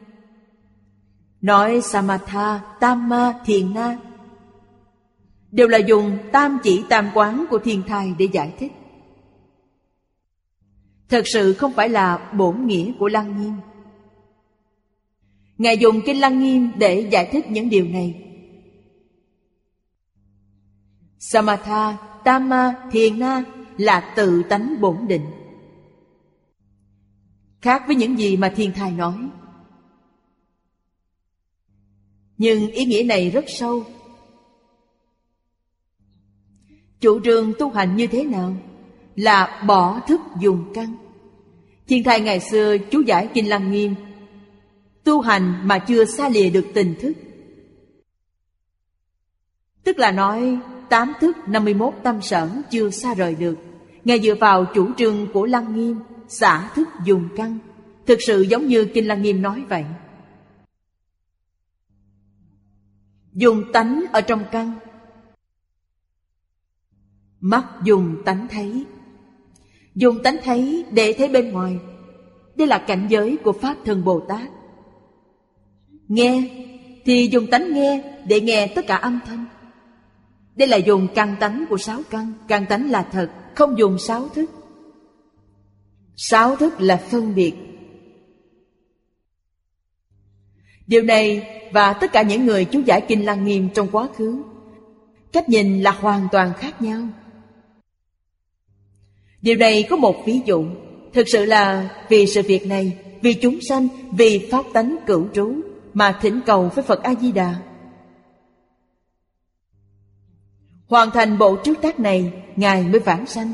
nói Samatha, Tamma, Thiền Na đều là dùng tam chỉ tam quán của Thiên Thai để giải thích. Thật sự không phải là bổn nghĩa của Lăng Nghiêm. Ngài dùng Kinh Lăng Nghiêm để giải thích những điều này. Samatha, Tamma, Thiền Na là tự tánh bổn định, khác với những gì mà Thiên Thai nói. Nhưng ý nghĩa này rất sâu. Chủ trương tu hành như thế nào? Là bỏ thức dùng căn. Thiên Thai ngày xưa chú giải Kinh Lăng Nghiêm, tu hành mà chưa xa lìa được tình thức. Tức là nói tám thức năm mươi mốt tâm sở chưa xa rời được. Ngài dựa vào chủ trương của Lăng Nghiêm, xả thức dùng căn, thực sự giống như Kinh Lăng Nghiêm nói vậy. Dùng tánh ở trong căn, mắt dùng tánh thấy. Dùng tánh thấy để thấy bên ngoài. Đây là cảnh giới của Pháp Thân Bồ Tát. Nghe thì dùng tánh nghe để nghe tất cả âm thanh. Đây là dùng căn tánh của sáu căn. Căn tánh là thật, không dùng sáu thức. Sáu thức là phân biệt. Điều này và tất cả những người chú giải Kinh Lăng Nghiêm trong quá khứ, cách nhìn là hoàn toàn khác nhau. Điều này có một ví dụ. Thực sự là vì sự việc này, vì chúng sanh, vì pháp tánh cửu trú mà thỉnh cầu với Phật A-di-đà. Hoàn thành bộ trước tác này, Ngài mới vãng sanh.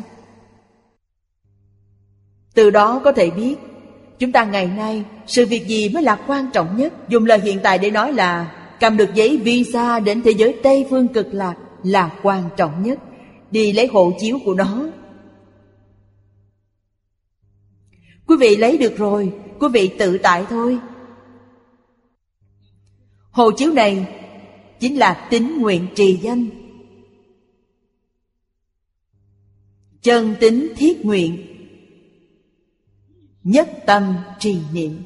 Từ đó có thể biết chúng ta ngày nay sự việc gì mới là quan trọng nhất. Dùng lời hiện tại để nói là cầm được giấy visa đến thế giới Tây Phương Cực Lạc là quan trọng nhất. Đi lấy hộ chiếu của nó. Quý vị lấy được rồi, quý vị tự tại thôi. Hộ chiếu này chính là tín nguyện trì danh, chân tín thiết nguyện, nhất tâm trì niệm.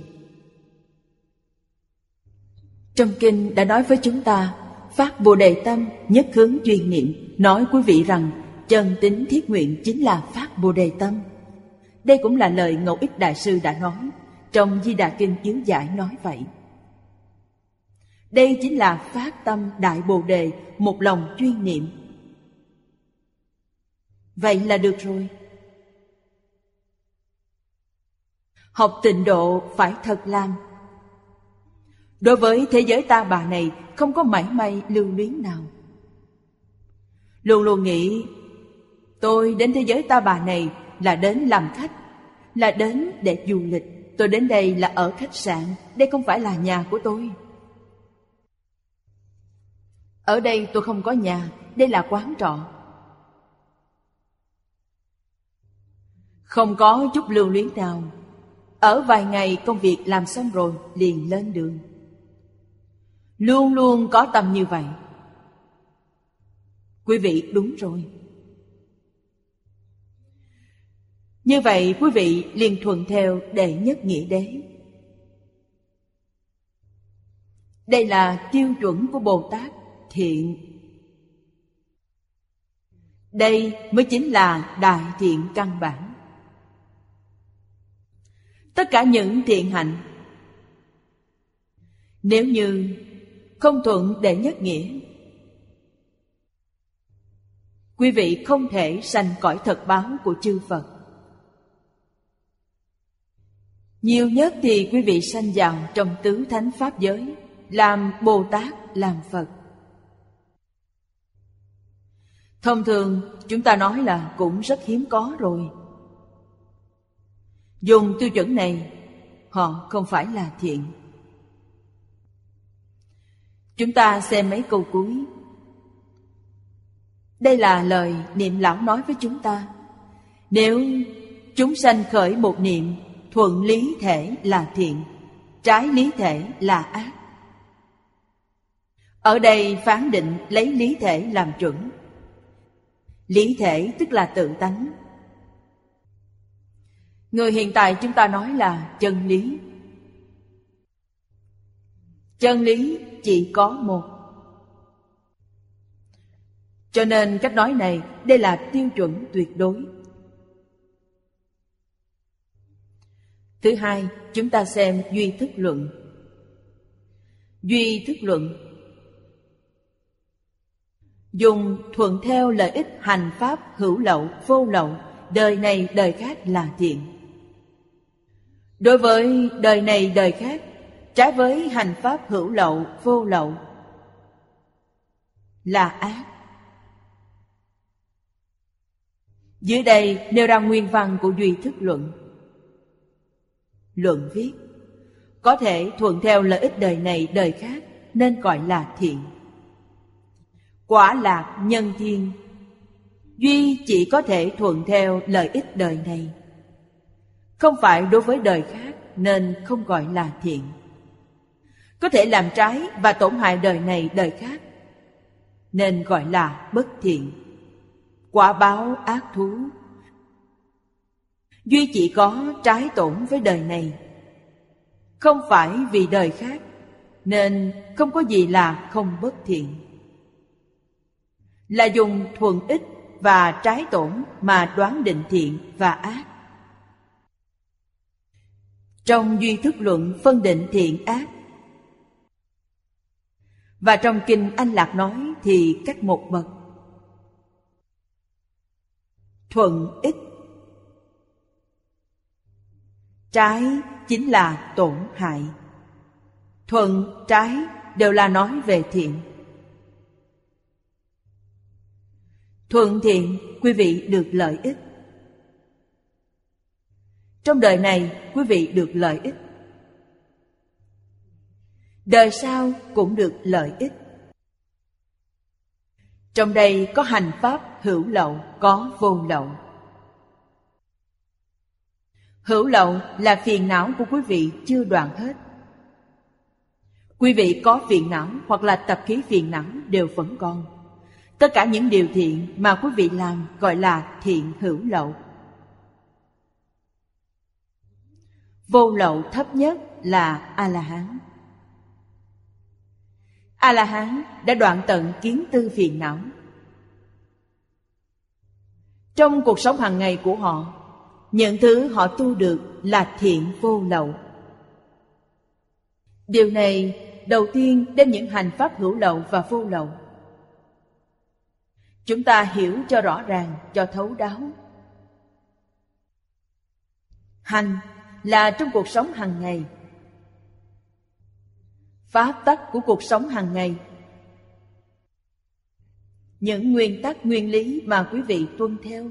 Trong kinh đã nói với chúng ta phát Bồ Đề tâm, nhất hướng chuyên niệm. Nói quý vị rằng chân tín thiết nguyện chính là phát Bồ Đề tâm. Đây cũng là lời Ngẫu Ích Đại Sư đã nói. Trong Di Đà Kinh Chiếu Giải nói vậy. Đây chính là phát tâm Đại Bồ Đề, một lòng chuyên niệm. Vậy là được rồi. Học tịnh độ phải thật làm. Đối với thế giới ta bà này không có mảy may lưu luyến nào. Luôn luôn nghĩ tôi đến thế giới ta bà này là đến làm khách, là đến để du lịch. Tôi đến đây là ở khách sạn, đây không phải là nhà của tôi. Ở đây tôi không có nhà, đây là quán trọ. Không có chút lưu luyến nào. Ở vài ngày công việc làm xong rồi liền lên đường. Luôn luôn có tâm như vậy. Quý vị đúng rồi. Như vậy quý vị liền thuận theo đệ nhất nghĩa đế. Đây là tiêu chuẩn của Bồ Tát thiện. Đây mới chính là đại thiện căn bản. Tất cả những thiện hạnh, nếu như không thuận đệ nhất nghĩa, quý vị không thể sanh cõi thật báo của chư Phật. Nhiều nhất thì quý vị sanh vào trong tứ thánh pháp giới, làm Bồ Tát, làm Phật. Thông thường chúng ta nói là cũng rất hiếm có rồi. Dùng tiêu chuẩn này, họ không phải là thiện. Chúng ta xem mấy câu cuối. Đây là lời Niệm Lão nói với chúng ta. Nếu chúng sanh khởi một niệm, thuận lý thể là thiện, trái lý thể là ác. Ở đây phán định lấy lý thể làm chuẩn. Lý thể tức là tự tánh. Người hiện tại chúng ta nói là chân lý. Chân lý chỉ có một. Cho nên cách nói này, đây là tiêu chuẩn tuyệt đối. Thứ hai, chúng ta xem duy thức luận. Duy thức luận dùng thuận theo lợi ích hành pháp hữu lậu, vô lậu, đời này đời khác là thiện. Đối với đời này đời khác, trái với hành pháp hữu lậu, vô lậu là ác. Dưới đây nêu ra nguyên văn của duy thức luận. Luận viết: có thể thuận theo lợi ích đời này đời khác nên gọi là thiện. Quả lạc nhân thiên, duy chỉ có thể thuận theo lợi ích đời này, không phải đối với đời khác nên không gọi là thiện. Có thể làm trái và tổn hại đời này đời khác nên gọi là bất thiện. Quả báo ác thú, duy chỉ có trái tổn với đời này, không phải vì đời khác nên không có gì là không bất thiện. Là dùng thuận ích và trái tổn mà đoán định thiện và ác. Trong duy thức luận phân định thiện ác. Và trong kinh Anh Lạc nói thì cách một bậc. Thuận ích, trái chính là tổn hại. Thuận, trái đều là nói về thiện. Thuận thiện, quý vị được lợi ích. Trong đời này, quý vị được lợi ích. Đời sau cũng được lợi ích. Trong đây có hành pháp hữu lậu, có vô lậu. Hữu lậu là phiền não của quý vị chưa đoạn hết. Quý vị có phiền não hoặc là tập khí phiền não đều vẫn còn. Tất cả những điều thiện mà quý vị làm gọi là thiện hữu lậu. Vô lậu thấp nhất là A-la-hán. A-la-hán đã đoạn tận kiến tư phiền não. Trong cuộc sống hàng ngày của họ, những thứ họ tu được là thiện vô lậu. Điều này đầu tiên đem những hành pháp hữu lậu và vô lậu. Chúng ta hiểu cho rõ ràng, cho thấu đáo. Hành là trong cuộc sống hàng ngày. Pháp tắc của cuộc sống hàng ngày. Những nguyên tắc nguyên lý mà quý vị tuân theo.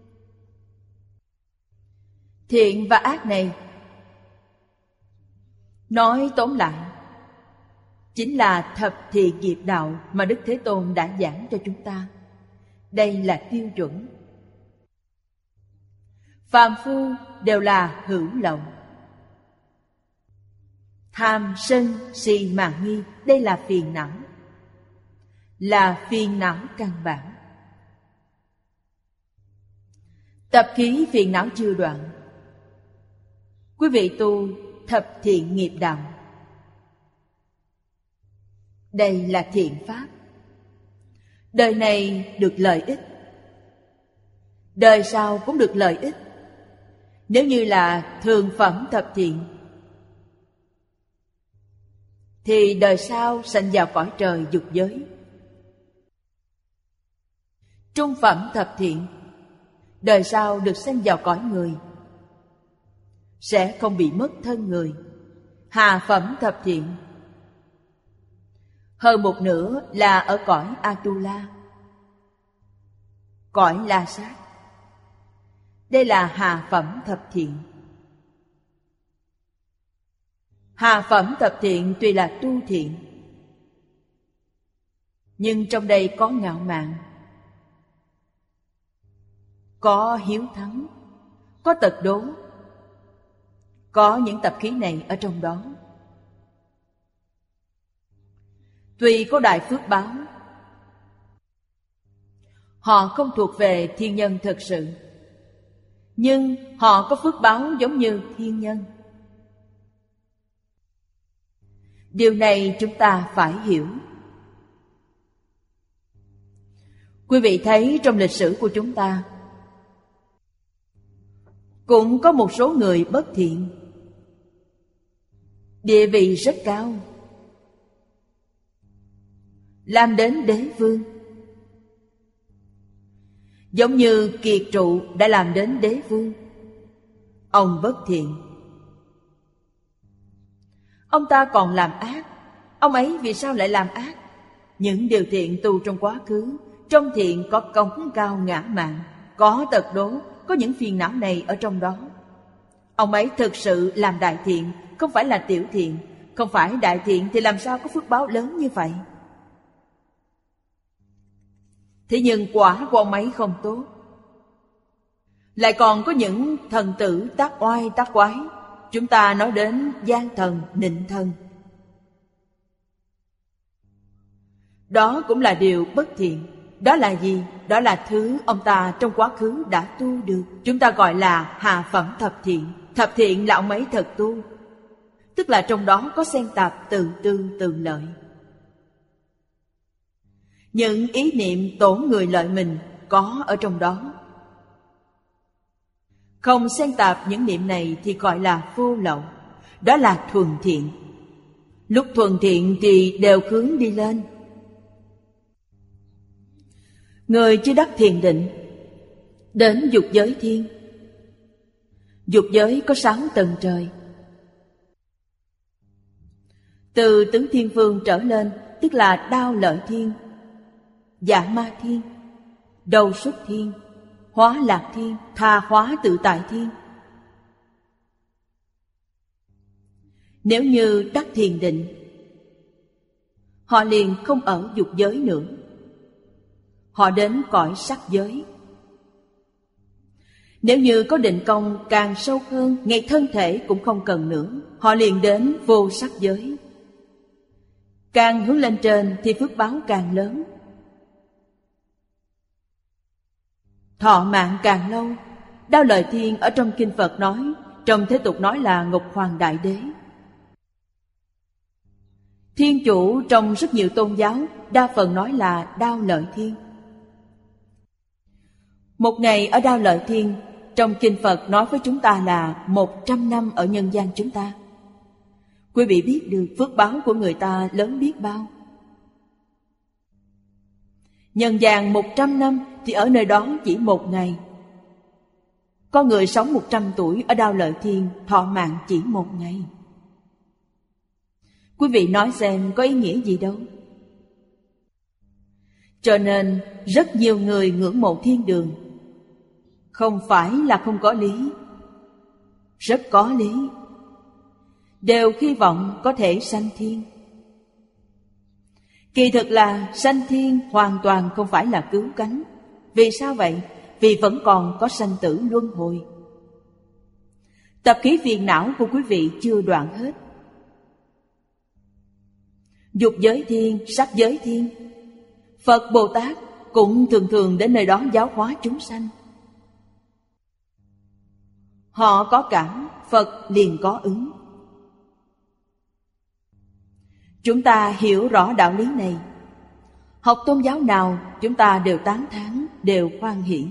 Thiện và ác này, nói tóm lại, chính là thập thiện nghiệp đạo mà Đức Thế Tôn đã giảng cho chúng ta. Đây là tiêu chuẩn. Phàm phu đều là hữu lậu. Tham, sân, si, mạn nghi, đây là phiền não, là phiền não căn bản. Tập khí phiền não chưa đoạn, quý vị tu thập thiện nghiệp đạo. Đây là thiện pháp. Đời này được lợi ích, đời sau cũng được lợi ích. Nếu như là thường phẩm thập thiện thì đời sau sanh vào cõi trời dục giới. Trung phẩm thập thiện, đời sau được sanh vào cõi người, sẽ không bị mất thân người. Hạ phẩm thập thiện, hơn một nửa là ở cõi Atula, cõi La Sát. Đây là hạ phẩm thập thiện. Hạ phẩm thập thiện tuy là tu thiện, nhưng trong đây có ngạo mạn, có hiếu thắng, có tật đố, có những tập khí này ở trong đó. Tuy có đại phước báo, họ không thuộc về thiên nhân thật sự, nhưng họ có phước báo giống như thiên nhân. Điều này chúng ta phải hiểu. Quý vị thấy trong lịch sử của chúng ta cũng có một số người bất thiện, địa vị rất cao, làm đến đế vương. Giống như Kiệt Trụ đã làm đến đế vương. Ông bất thiện, ông ta còn làm ác. Ông ấy vì sao lại làm ác? Những điều thiện tu trong quá khứ, trong thiện có cống cao ngã mạn, có tật đố, có những phiền não này ở trong đó. Ông ấy thực sự làm đại thiện, không phải là tiểu thiện. Không phải đại thiện thì làm sao có phước báo lớn như vậy? Thế nhưng quả của ông ấy không tốt. Lại còn có những thần tử tác oai tác quái. Chúng ta nói đến gian thần, nịnh thần. Đó cũng là điều bất thiện. Đó là gì? Đó là thứ ông ta trong quá khứ đã tu được. Chúng ta gọi là hạ phẩm thập thiện. Thập thiện là ông ấy thật tu, tức là trong đó có xen tạp từ tư từ lợi. Những ý niệm tổn người lợi mình có ở trong đó. Không xen tạp những niệm này thì gọi là vô lậu. Đó là thuần thiện. Lúc thuần thiện thì đều hướng đi lên. Người chưa đắc thiền định đến dục giới thiên. Dục giới có sáu tầng trời. Từ tứ thiên phương trở lên, tức là đao lợi thiên, dạ ma thiên, đầu xuất thiên, hóa lạc thiên, tha hóa tự tại thiên. Nếu như đắc thiền định, họ liền không ở dục giới nữa. Họ đến cõi sắc giới. Nếu như có định công càng sâu hơn, ngay thân thể cũng không cần nữa, họ liền đến vô sắc giới. Càng hướng lên trên thì phước báo càng lớn, thọ mạng càng lâu. Đao lợi thiên ở trong kinh Phật nói, trong thế tục nói là Ngọc Hoàng Đại Đế. Thiên chủ trong rất nhiều tôn giáo đa phần nói là Đao Lợi Thiên. Một ngày ở Đao Lợi Thiên, trong kinh Phật nói với chúng ta là một trăm năm ở nhân gian chúng ta. Quý vị biết được phước báo của người ta lớn biết bao. Nhân gian một trăm năm thì ở nơi đó chỉ một ngày. Có người sống một trăm tuổi ở Đao Lợi Thiên, thọ mạng chỉ một ngày. Quý vị nói xem có ý nghĩa gì đâu. Cho nên rất nhiều người ngưỡng mộ thiên đường. Không phải là không có lý, rất có lý. Đều hy vọng có thể sanh thiên. Kỳ thực là sanh thiên hoàn toàn không phải là cứu cánh. Vì sao vậy? Vì vẫn còn có sanh tử luân hồi. Tập khí phiền não của quý vị chưa đoạn hết. Dục giới thiên, sắc giới thiên. Phật Bồ Tát cũng thường thường đến nơi đó giáo hóa chúng sanh. Họ có cảm, Phật liền có ứng. Chúng ta hiểu rõ đạo lý này. Học tôn giáo nào chúng ta đều tán thán, đều hoan hỷ.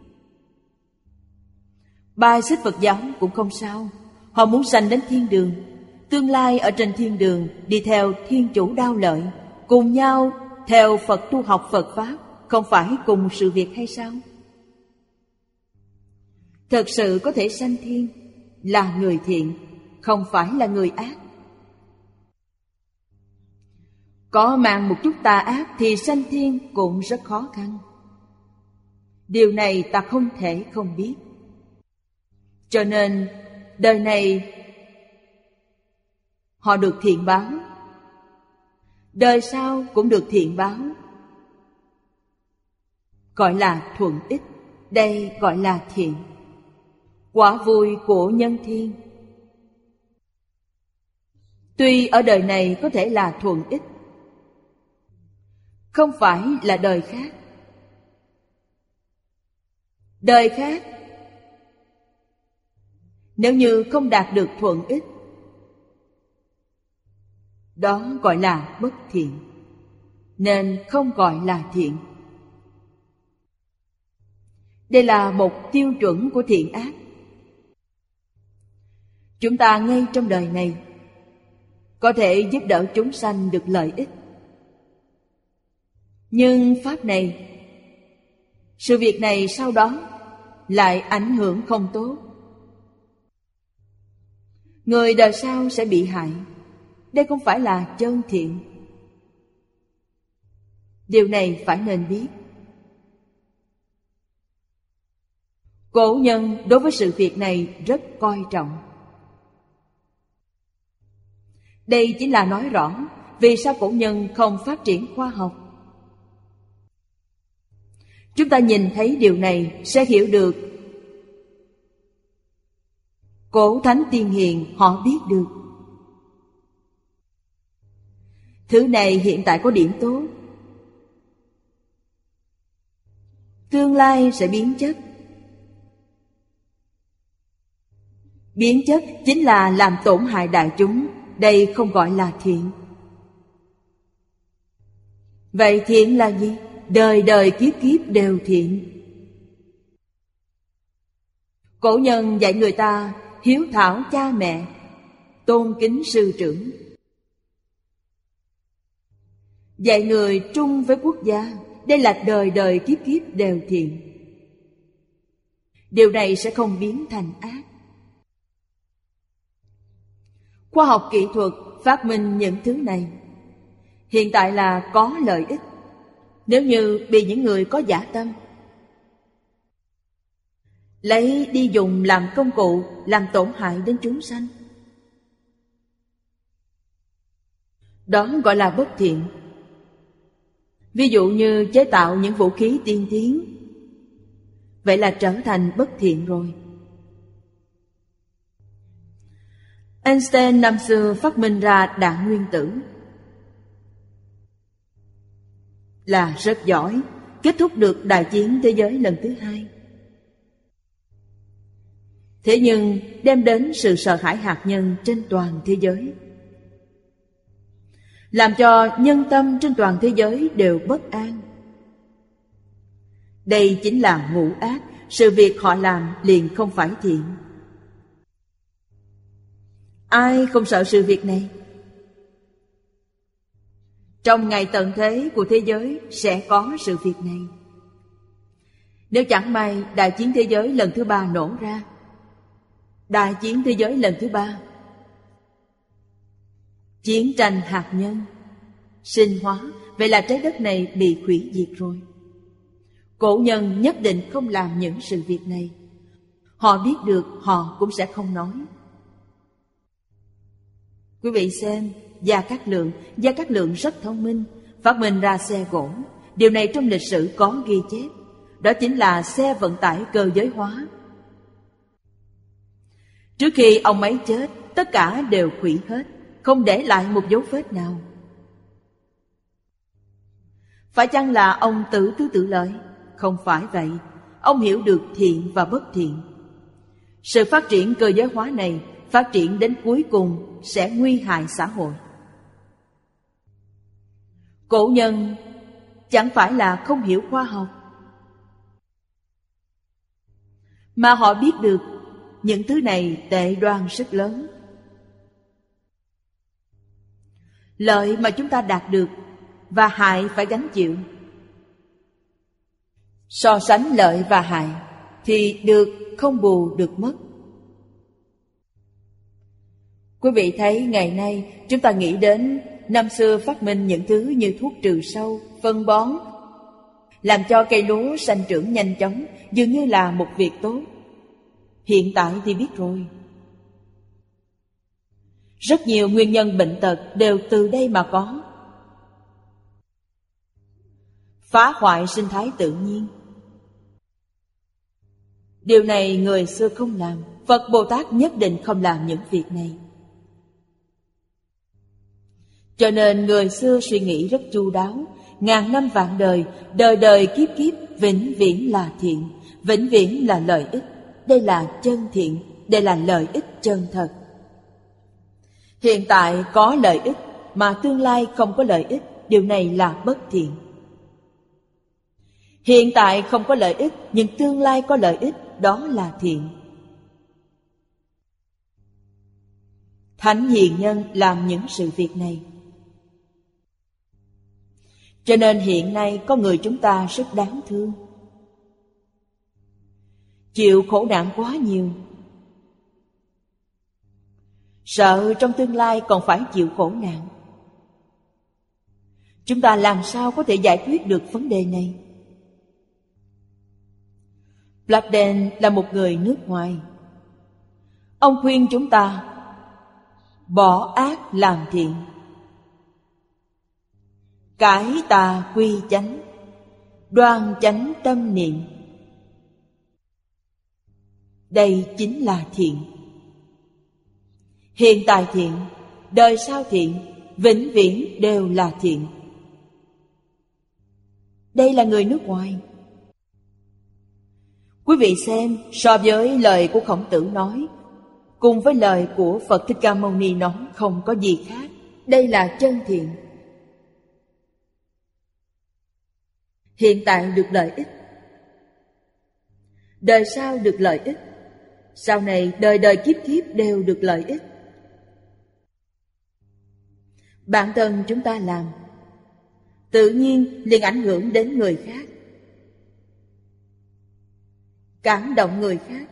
Bài xích Phật giáo cũng không sao. Họ muốn sanh đến thiên đường, tương lai ở trên thiên đường đi theo thiên chủ đao lợi, cùng nhau theo Phật tu học Phật Pháp, không phải cùng một sự việc hay sao? Thật sự có thể sanh thiên là người thiện, không phải là người ác. Có mang một chút tà ác thì sanh thiên cũng rất khó khăn. Điều này ta không thể không biết. Cho nên đời này họ được thiện báo, đời sau cũng được thiện báo. Gọi là thuận ích, đây gọi là thiện. Quả vui của nhân thiên. Tuy ở đời này có thể là thuận ích, không phải là đời khác. Đời khác, nếu như không đạt được thuận ích, đó gọi là bất thiện, nên không gọi là thiện. Đây là một tiêu chuẩn của thiện ác. Chúng ta ngay trong đời này có thể giúp đỡ chúng sanh được lợi ích. Nhưng pháp này, sự việc này sau đó lại ảnh hưởng không tốt. Người đời sau sẽ bị hại. Đây không phải là chân thiện. Điều này phải nên biết. Cổ nhân đối với sự việc này rất coi trọng. Đây chính là nói rõ vì sao cổ nhân không phát triển khoa học. Chúng ta nhìn thấy điều này sẽ hiểu được cổ thánh tiên hiền họ biết được. Thứ này hiện tại có điểm tốt, tương lai sẽ biến chất. Biến chất chính là làm tổn hại đại chúng. Đây không gọi là thiện. Vậy thiện là gì? Đời đời kiếp kiếp đều thiện. Cổ nhân dạy người ta hiếu thảo cha mẹ, tôn kính sư trưởng, dạy người trung với quốc gia. Đây là đời đời kiếp kiếp đều thiện. Điều này sẽ không biến thành ác. Khoa học kỹ thuật phát minh những thứ này hiện tại là có lợi ích. Nếu như bị những người có dã tâm lấy đi dùng làm công cụ, làm tổn hại đến chúng sanh, đó gọi là bất thiện. Ví dụ như chế tạo những vũ khí tiên tiến, vậy là trở thành bất thiện rồi. Einstein năm xưa phát minh ra đạn nguyên tử là rất giỏi, kết thúc được đại chiến thế giới lần thứ hai. Thế nhưng đem đến sự sợ hãi hạt nhân trên toàn thế giới, làm cho nhân tâm trên toàn thế giới đều bất an. Đây chính là ngũ ác. Sự việc họ làm liền không phải thiện. Ai không sợ sự việc này? Trong ngày tận thế của thế giới sẽ có sự việc này. Nếu chẳng may đại chiến thế giới lần thứ ba nổ ra, đại chiến thế giới lần thứ ba, chiến tranh hạt nhân, sinh hóa, vậy là trái đất này bị hủy diệt rồi. Cổ nhân nhất định không làm những sự việc này. Họ biết được, họ cũng sẽ không nói. Quý vị xem, Gia Cát Lượng, Gia Cát Lượng rất thông minh, phát minh ra xe gỗ. Điều này trong lịch sử có ghi chép. Đó chính là xe vận tải cơ giới hóa. Trước khi ông ấy chết, tất cả đều hủy hết, không để lại một dấu vết nào. Phải chăng là ông tự tư tự lợi? Không phải vậy. Ông hiểu được thiện và bất thiện. Sự phát triển cơ giới hóa này phát triển đến cuối cùng sẽ nguy hại xã hội. Cổ nhân chẳng phải là không hiểu khoa học, mà họ biết được những thứ này tệ đoan rất lớn. Lợi mà chúng ta đạt được và hại phải gánh chịu. So sánh lợi và hại thì được không bù được mất. Quý vị thấy ngày nay chúng ta nghĩ đến năm xưa phát minh những thứ như thuốc trừ sâu, phân bón, làm cho cây lúa sanh trưởng nhanh chóng, dường như là một việc tốt. Hiện tại thì biết rồi. Rất nhiều nguyên nhân bệnh tật đều từ đây mà có. Phá hoại sinh thái tự nhiên. Điều này người xưa không làm, Phật Bồ Tát nhất định không làm những việc này. Cho nên người xưa suy nghĩ rất chu đáo. Ngàn năm vạn đời, đời đời kiếp kiếp, vĩnh viễn là thiện, vĩnh viễn là lợi ích. Đây là chân thiện, đây là lợi ích chân thật. Hiện tại có lợi ích mà tương lai không có lợi ích, điều này là bất thiện. Hiện tại không có lợi ích nhưng tương lai có lợi ích, đó là thiện. Thánh hiền nhân làm những sự việc này. Cho nên hiện nay có người chúng ta rất đáng thương, chịu khổ nạn quá nhiều, sợ trong tương lai còn phải chịu khổ nạn. Chúng ta làm sao có thể giải quyết được vấn đề này? Platen là một người nước ngoài. Ông khuyên chúng ta bỏ ác làm thiện, cải tà quy chánh, đoan chánh tâm niệm. Đây chính là thiện. Hiện tại thiện, đời sau thiện, vĩnh viễn đều là thiện. Đây là người nước ngoài. Quý vị xem, so với lời của Khổng Tử nói, cùng với lời của Phật Thích Ca Mâu Ni nói, không có gì khác. Đây là chân thiện. Hiện tại được lợi ích, đời sau được lợi ích, sau này đời đời kiếp kiếp đều được lợi ích. Bản thân chúng ta làm, tự nhiên liền ảnh hưởng đến người khác, cảm động người khác,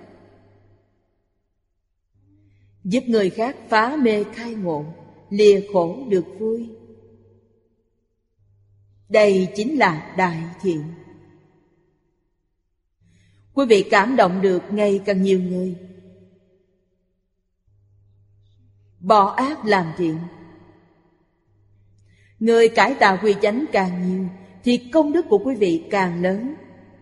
giúp người khác phá mê khai ngộ, lìa khổ được vui. Đây chính là đại thiện. Quý vị cảm động được ngày càng nhiều người. Bỏ ác làm thiện. Người cải tà quy chánh càng nhiều thì công đức của quý vị càng lớn.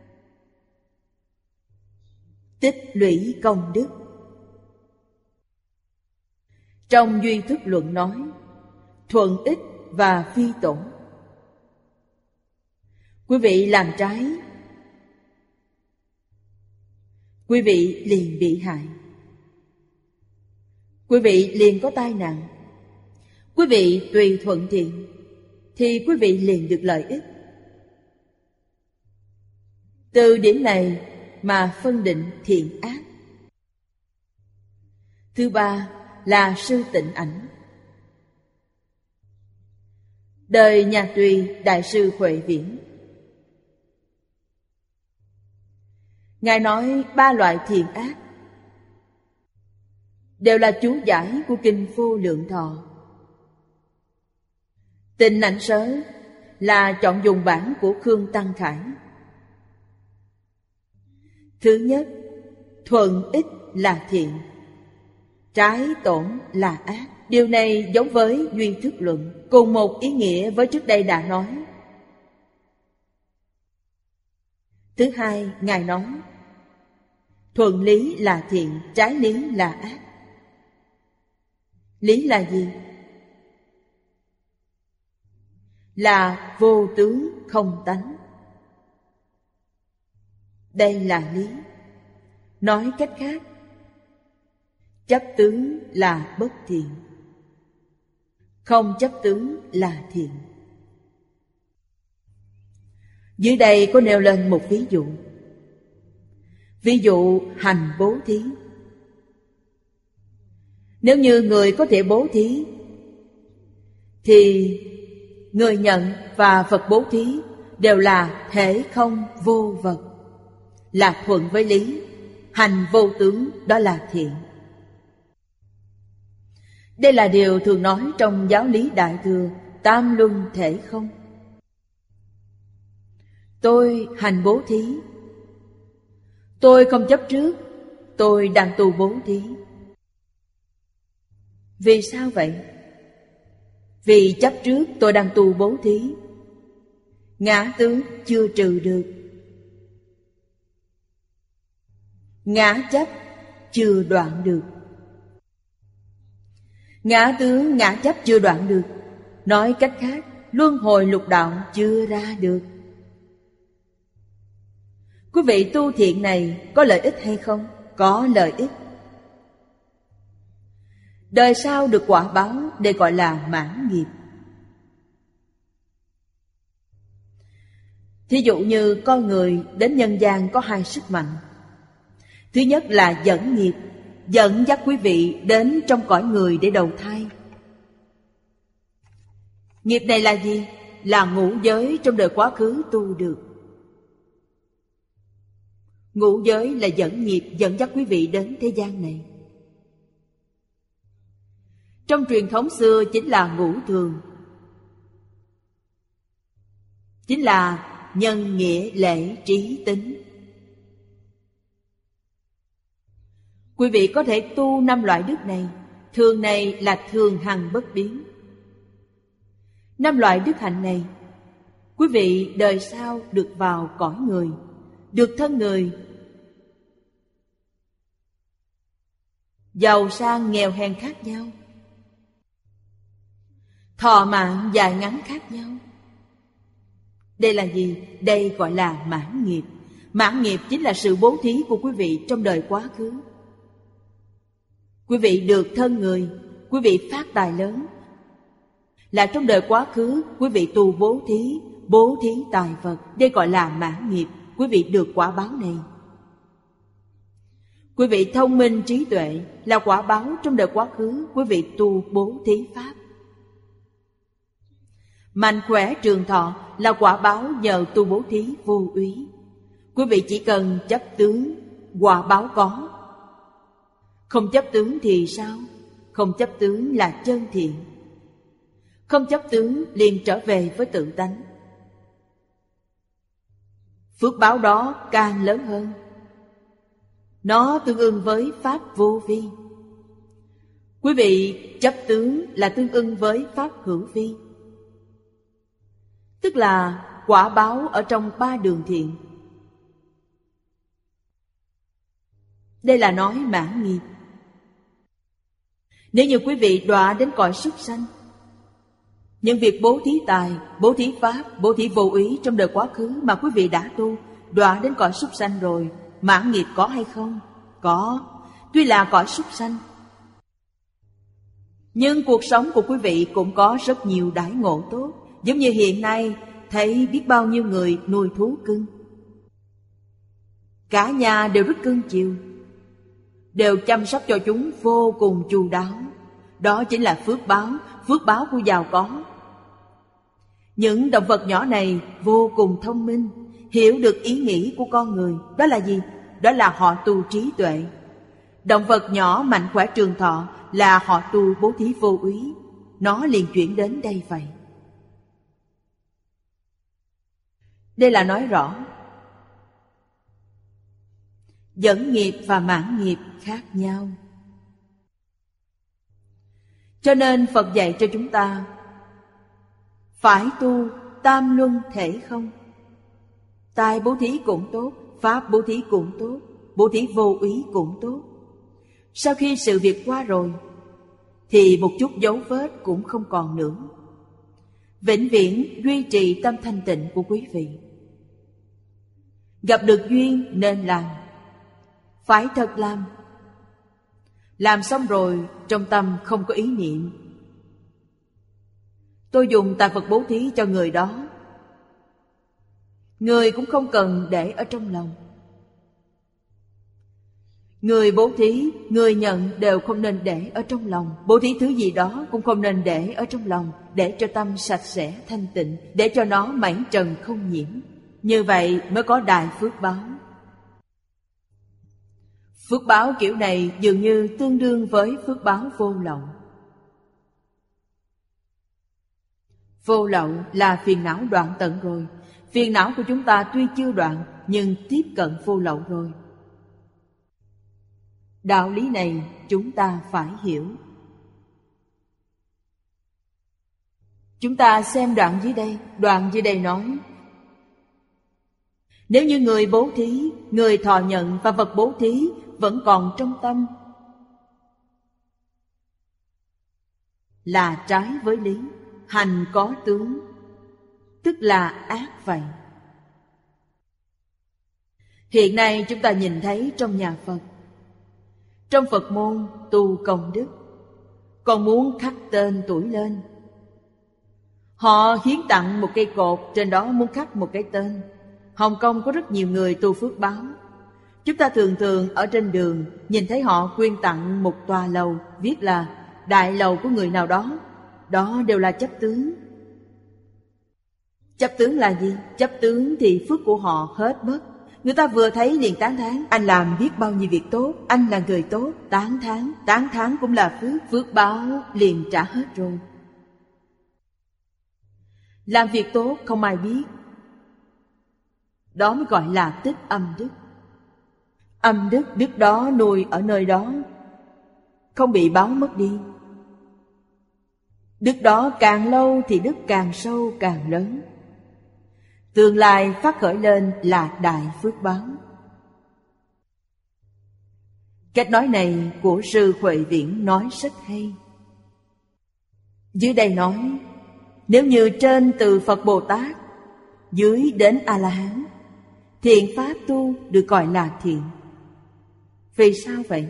Tích lũy công đức. Trong Duy Thức Luận nói, thuận ích và phi tổn. Quý vị làm trái, quý vị liền bị hại, quý vị liền có tai nạn. Quý vị tùy thuận thiện thì quý vị liền được lợi ích. Từ điểm này mà phân định thiện ác. Thứ ba là sư tịnh ảnh. Đời nhà Tùy Đại sư Huệ Viễn, Ngài nói ba loại thiện ác đều là chú giải của Kinh Vô Lượng Thọ. Tịnh ảnh sớ là chọn dùng bản của Khương Tăng Khải. Thứ nhất, thuận ích là thiện, trái tổn là ác. Điều này giống với duy thức luận, cùng một ý nghĩa với trước đây đã nói. Thứ hai, Ngài nói thuận lý là thiện, trái lý là ác. Lý là gì? Là vô tướng không tánh. Đây là lý. Nói cách khác, chấp tướng là bất thiện, không chấp tướng là thiện. Dưới đây có nêu lên một ví dụ. Ví dụ hành bố thí. Nếu như người có thể bố thí, thì người nhận và vật bố thí đều là thể không vô vật, là thuận với lý. Hành vô tướng, đó là thiện. Đây là điều thường nói trong giáo lý Đại Thừa, tam luân thể không. Tôi hành bố thí, tôi không chấp trước, tôi đang tu bố thí. Vì sao vậy? Vì chấp trước tôi đang tu bố thí, ngã tướng chưa trừ được, ngã chấp chưa đoạn được. Ngã tướng ngã chấp chưa đoạn được, nói cách khác, luân hồi lục đạo chưa ra được. Quý vị tu thiện này có lợi ích hay không? Có lợi ích. Đời sau được quả báo, để gọi là mãn nghiệp. Thí dụ như con người đến nhân gian có hai sức mạnh. Thứ nhất là dẫn nghiệp, dẫn dắt quý vị đến trong cõi người để đầu thai. Nghiệp này là gì? Là ngũ giới trong đời quá khứ tu được. Ngũ giới là dẫn nghiệp, dẫn dắt quý vị đến thế gian này. Trong truyền thống xưa chính là ngũ thường, chính là nhân nghĩa lễ trí tính. Quý vị có thể tu năm loại đức này. Thường này là thường hằng bất biến. Năm loại đức hạnh này, quý vị đời sau được vào cõi người, được thân người. Giàu sang nghèo hèn khác nhau, thọ mạng dài ngắn khác nhau. Đây là gì? Đây gọi là mãn nghiệp. Mãn nghiệp chính là sự bố thí của quý vị trong đời quá khứ. Quý vị được thân người, quý vị phát tài lớn, là trong đời quá khứ quý vị tu bố thí, bố thí tài vật. Đây gọi là mãn nghiệp. Quý vị được quả báo này. Quý vị thông minh trí tuệ, là quả báo trong đời quá khứ quý vị tu bố thí pháp. Mạnh khỏe trường thọ là quả báo nhờ tu bố thí vô úy. Quý vị chỉ cần chấp tướng, quả báo có. Không chấp tướng thì sao? Không chấp tướng là chân thiện. Không chấp tướng liền trở về với tự tánh. Phước báo đó càng lớn hơn. Nó tương ưng với pháp vô vi. Quý vị chấp tướng là tương ưng với pháp hữu vi, tức là quả báo ở trong ba đường thiện. Đây là nói mãn nghiệp. Nếu như quý vị đọa đến cõi súc sanh, những việc bố thí tài, bố thí pháp, bố thí vô úy trong đời quá khứ mà quý vị đã tu, đọa đến cõi súc sanh rồi, mãn nghiệp có hay không? Có. Tuy là cõi súc sanh, nhưng cuộc sống của quý vị cũng có rất nhiều đãi ngộ tốt. Giống như hiện nay thấy biết bao nhiêu người nuôi thú cưng, cả nhà đều rất cưng chiều, đều chăm sóc cho chúng vô cùng chu đáo. Đó chính là phước báo, phước báo của giàu có. Những động vật nhỏ này vô cùng thông minh, hiểu được ý nghĩ của con người. Đó là gì? Đó là họ tu trí tuệ. Động vật nhỏ mạnh khỏe trường thọ là họ tu bố thí vô úy. Nó liền chuyển đến đây vậy. Đây là nói rõ dẫn nghiệp và mãn nghiệp khác nhau. Cho nên Phật dạy cho chúng ta phải tu tam luân thể không. Tài bố thí cũng tốt, pháp bố thí cũng tốt, bố thí vô úy cũng tốt. Sau khi sự việc qua rồi thì một chút dấu vết cũng không còn nữa. Vĩnh viễn duy trì tâm thanh tịnh của quý vị. Gặp được duyên nên làm, phải thật làm. Làm xong rồi trong tâm không có ý niệm tôi dùng tài vật bố thí cho người đó. Người cũng không cần để ở trong lòng. Người bố thí, người nhận đều không nên để ở trong lòng. Bố thí thứ gì đó cũng không nên để ở trong lòng, để cho tâm sạch sẽ thanh tịnh, để cho nó mảy trần không nhiễm. Như vậy mới có đại phước báo. Phước báo kiểu này dường như tương đương với phước báo vô lậu. Vô lậu là phiền não đoạn tận rồi. Phiền não của chúng ta tuy chưa đoạn, nhưng tiếp cận vô lậu rồi. Đạo lý này chúng ta phải hiểu. Chúng ta xem đoạn dưới đây. Đoạn dưới đây nói, nếu như người bố thí, người thọ nhận và vật bố thí vẫn còn trong tâm, là trái với lý. Hành có tướng, tức là ác vậy. Hiện nay chúng ta nhìn thấy trong nhà Phật, trong Phật môn tu công đức, còn muốn khắc tên tuổi lên. Họ hiến tặng một cây cột, trên đó muốn khắc một cái tên. Hồng Kông có rất nhiều người tu phước báo. Chúng ta thường thường ở trên đường nhìn thấy họ quyên tặng một tòa lầu, viết là đại lầu của người nào đó. Đó đều là chấp tướng. Chấp tướng là gì? Chấp tướng thì phước của họ hết mất. Người ta vừa thấy liền tán thán, anh làm biết bao nhiêu việc tốt, anh là người tốt. Tán thán, tán thán cũng là phước. Phước báo liền trả hết rồi. Làm việc tốt không ai biết, đó mới gọi là tích âm đức. Âm đức, đức đó nuôi ở nơi đó, không bị báo mất đi. Đức đó càng lâu thì đức càng sâu càng lớn. Tương lai phát khởi lên là đại phước báo. Cách nói này của Sư Huệ Viễn nói rất hay. Dưới đây nói, nếu như trên từ Phật Bồ Tát, dưới đến A-la-hán, thiện pháp tu được gọi là thiện. Vì sao vậy?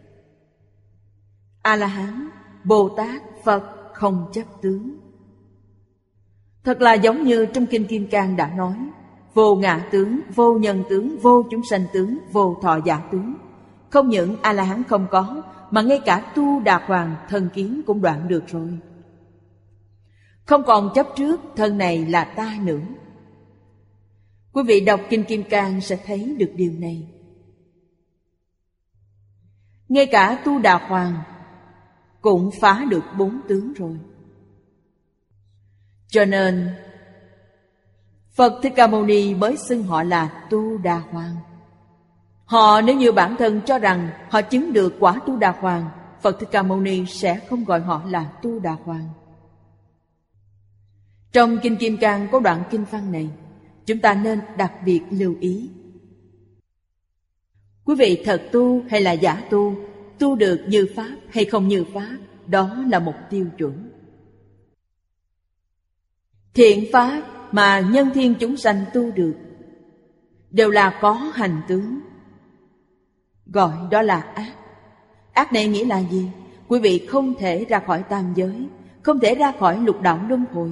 A-la-hán, Bồ Tát, Phật không chấp tướng. Thật là giống như trong Kinh Kim Cang đã nói, vô ngã tướng, vô nhân tướng, vô chúng sanh tướng, vô thọ giả tướng. Không những A-la-hán không có, mà ngay cả tu Đà Hoàng thân kiến cũng đoạn được rồi. Không còn chấp trước thân này là ta nữa. Quý vị đọc Kinh Kim Cang sẽ thấy được điều này. Ngay cả tu Đà Hoàng cũng phá được bốn tướng rồi. Cho nên Phật Thích Ca Mâu Ni mới xưng họ là tu Đà Hoàng. Họ nếu như bản thân cho rằng họ chứng được quả tu Đà Hoàng, Phật Thích Ca Mâu Ni sẽ không gọi họ là tu Đà Hoàng. Trong Kinh Kim Cang có đoạn kinh văn này, chúng ta nên đặc biệt lưu ý. Quý vị thật tu hay là giả tu, tu được như Pháp hay không như Pháp, đó là một tiêu chuẩn. Thiện Pháp mà nhân thiên chúng sanh tu được đều là có hành tướng, gọi đó là ác. Ác này nghĩa là gì? Quý vị không thể ra khỏi tam giới, không thể ra khỏi lục đạo luân hồi.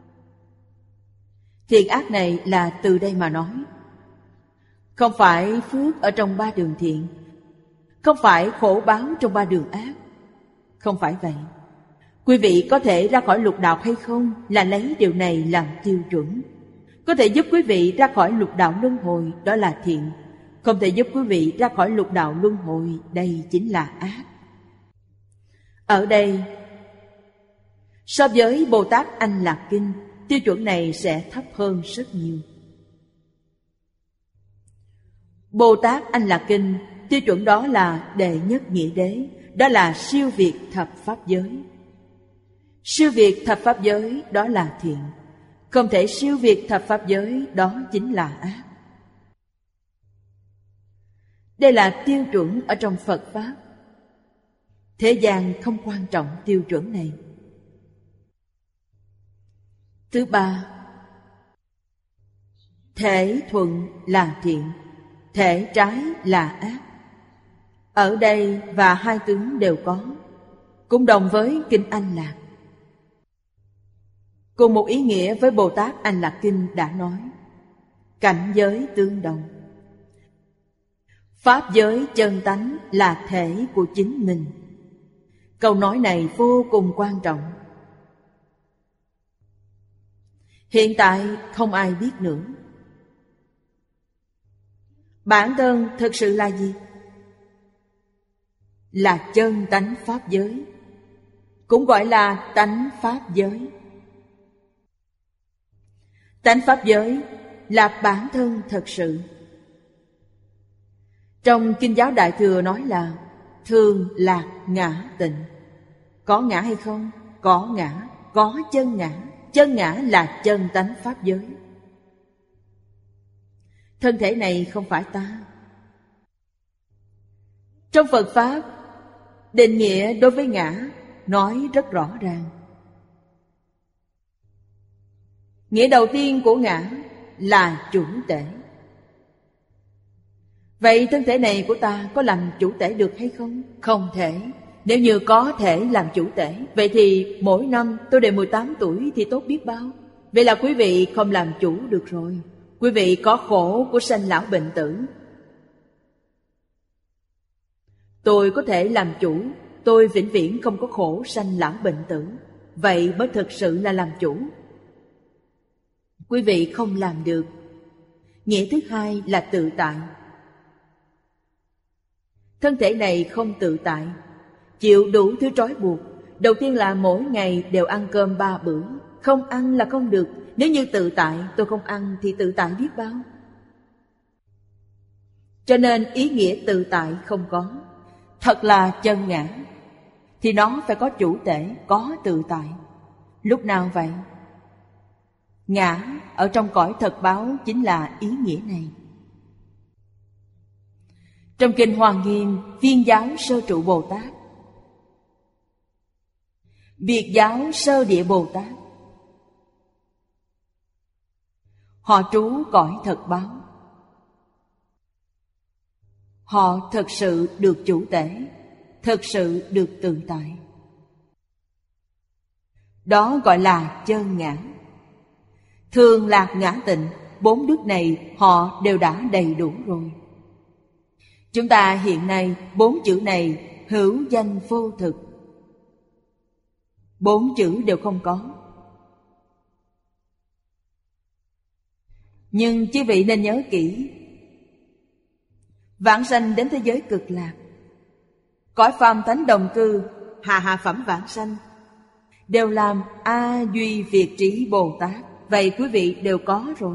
Thiện ác này là từ đây mà nói. Không phải phước ở trong ba đường thiện, không phải khổ báo trong ba đường ác. Không phải vậy. Quý vị có thể ra khỏi lục đạo hay không là lấy điều này làm tiêu chuẩn. Có thể giúp quý vị ra khỏi lục đạo luân hồi, đó là thiện. Không thể giúp quý vị ra khỏi lục đạo luân hồi, đây chính là ác. Ở đây, so với Bồ Tát Anh Lạc Kinh, tiêu chuẩn này sẽ thấp hơn rất nhiều. Bồ Tát Anh Lạc Kinh, tiêu chuẩn đó là đệ nhất nghĩa đế, đó là siêu việt thập pháp giới. Siêu việt thập pháp giới đó là thiện. Không thể siêu việt thập pháp giới, đó chính là ác. Đây là tiêu chuẩn ở trong Phật Pháp. Thế gian không quan trọng tiêu chuẩn này. Thứ ba, thể thuận là thiện, thể trái là ác. Ở đây và hai tướng đều có, cũng đồng với Kinh Anh Lạc. Cùng một ý nghĩa với Bồ Tát Anh Lạc Kinh đã nói, cảnh giới tương đồng. Pháp giới chân tánh là thể của chính mình. Câu nói này vô cùng quan trọng. Hiện tại không ai biết nữa. Bản thân thực sự là gì? Là chân tánh pháp giới, cũng gọi là tánh pháp giới. Tánh pháp giới là bản thân thật sự. Trong Kinh giáo Đại Thừa nói là thường lạc ngã tịnh. Có ngã hay không? Có ngã, có chân ngã. Chân ngã là chân tánh pháp giới. Thân thể này không phải ta. Trong Phật Pháp, định nghĩa đối với ngã nói rất rõ ràng. Nghĩa đầu tiên của ngã là chủ tể. Vậy thân thể này của ta có làm chủ tể được hay không? Không thể. Nếu như có thể làm chủ tể, vậy thì mỗi năm tôi đều mười tám tuổi thì tốt biết bao. Vậy là quý vị không làm chủ được rồi. Quý vị có khổ của sanh lão bệnh tử. Tôi có thể làm chủ, tôi vĩnh viễn không có khổ sanh lão bệnh tử. Vậy mới thực sự là làm chủ. Quý vị không làm được. Nghĩa thứ hai là tự tại. Thân thể này không tự tại, chịu đủ thứ trói buộc. Đầu tiên là mỗi ngày đều ăn cơm ba bữa. Không ăn là không được. Nếu như tự tại, tôi không ăn thì tự tại biết bao. Cho nên ý nghĩa tự tại không có. Thật là chân ngã thì nó phải có chủ tể, có tự tại. Lúc nào vậy? Ngã ở trong cõi thật báo chính là ý nghĩa này. Trong Kinh Hoa Nghiêm, Viên giáo Sơ Trụ Bồ Tát, Biệt giáo Sơ Địa Bồ Tát, họ trú cõi thật báo. Họ thực sự được chủ tể, thực sự được tự tại. Đó gọi là chân ngã. Thường lạc ngã tịnh, bốn đức này họ đều đã đầy đủ rồi. Chúng ta hiện nay bốn chữ này hữu danh vô thực. Bốn chữ đều không có. Nhưng quý vị nên nhớ kỹ, vãng sanh đến thế giới cực lạc, cõi phàm thánh đồng cư, hạ hạ phẩm vãng sanh đều làm A Duy Việt Trí Bồ Tát. Vậy quý vị đều có rồi.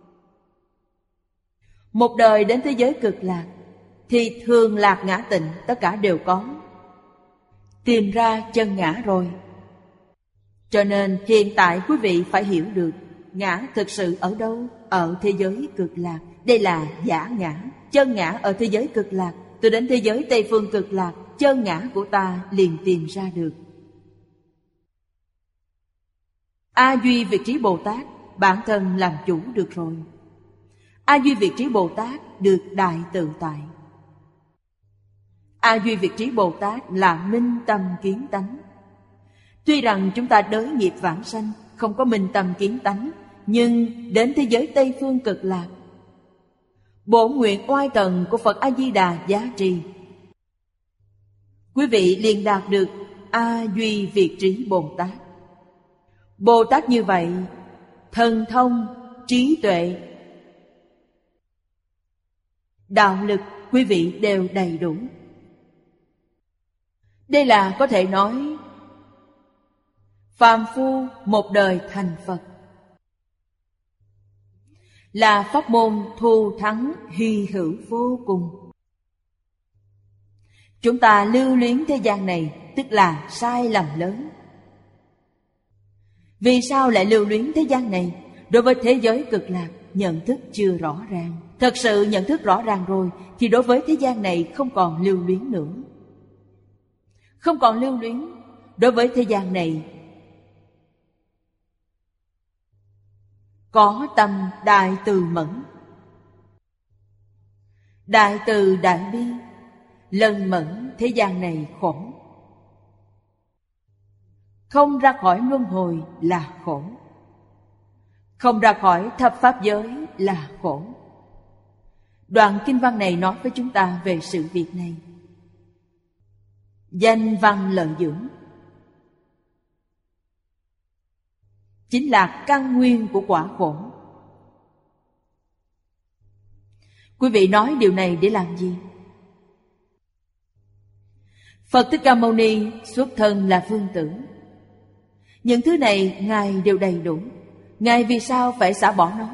Một đời đến thế giới cực lạc thì thường lạc ngã tịnh tất cả đều có. Tìm ra chân ngã rồi. Cho nên hiện tại quý vị phải hiểu được ngã thực sự ở đâu? Ở thế giới cực lạc. Đây là giả ngã. Chân ngã ở thế giới cực lạc. Tôi đến thế giới Tây Phương cực lạc, chân ngã của ta liền tìm ra được. A Duy Việt Trí Bồ Tát bản thân làm chủ được rồi. A Duy Việt Trí Bồ Tát được đại tự tại. A Duy Việt Trí Bồ Tát là minh tâm kiến tánh. Tuy rằng chúng ta đới nghiệp vãng sanh, không có minh tâm kiến tánh, nhưng đến thế giới Tây Phương cực lạc, bổn nguyện oai tần của Phật A-di-đà giá trì, quý vị liền đạt được A Duy Việt Trí Bồ Tát. Bồ Tát như vậy, thần thông, trí tuệ, đạo lực quý vị đều đầy đủ. Đây là có thể nói phàm phu một đời thành Phật, là pháp môn thù thắng hy hữu vô cùng. Chúng ta lưu luyến thế gian này tức là sai lầm lớn. Vì sao lại lưu luyến thế gian này? Đối với thế giới cực lạc, nhận thức chưa rõ ràng. Thật sự nhận thức rõ ràng rồi thì đối với thế gian này không còn lưu luyến nữa. Không còn lưu luyến. Đối với thế gian này có tâm đại từ mẫn, đại từ đại bi, lần mẫn thế gian này khổ. Không ra khỏi luân hồi là khổ. Không ra khỏi thập pháp giới là khổ. Đoạn kinh văn này nói với chúng ta về sự việc này. Danh văn lợi dưỡng chính là căn nguyên của quả khổ. Quý vị nói điều này để làm gì? Phật Thích Ca Mâu Ni xuất thân là vương tử. Những thứ này Ngài đều đầy đủ. Ngài vì sao phải xả bỏ nó?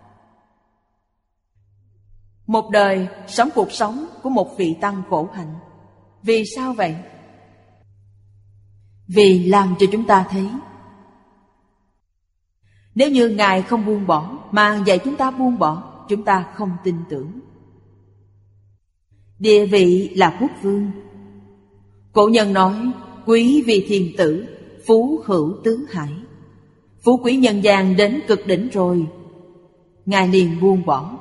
Một đời sống cuộc sống của một vị tăng khổ hạnh. Vì sao vậy? Vì làm cho chúng ta thấy, nếu như Ngài không buông bỏ mà dạy chúng ta buông bỏ, chúng ta không tin tưởng. Địa vị là quốc vương. Cổ nhân nói, quý vì thiền tử, phú hữu tứ hải. Phú quý nhân gian đến cực đỉnh rồi, Ngài liền buông bỏ.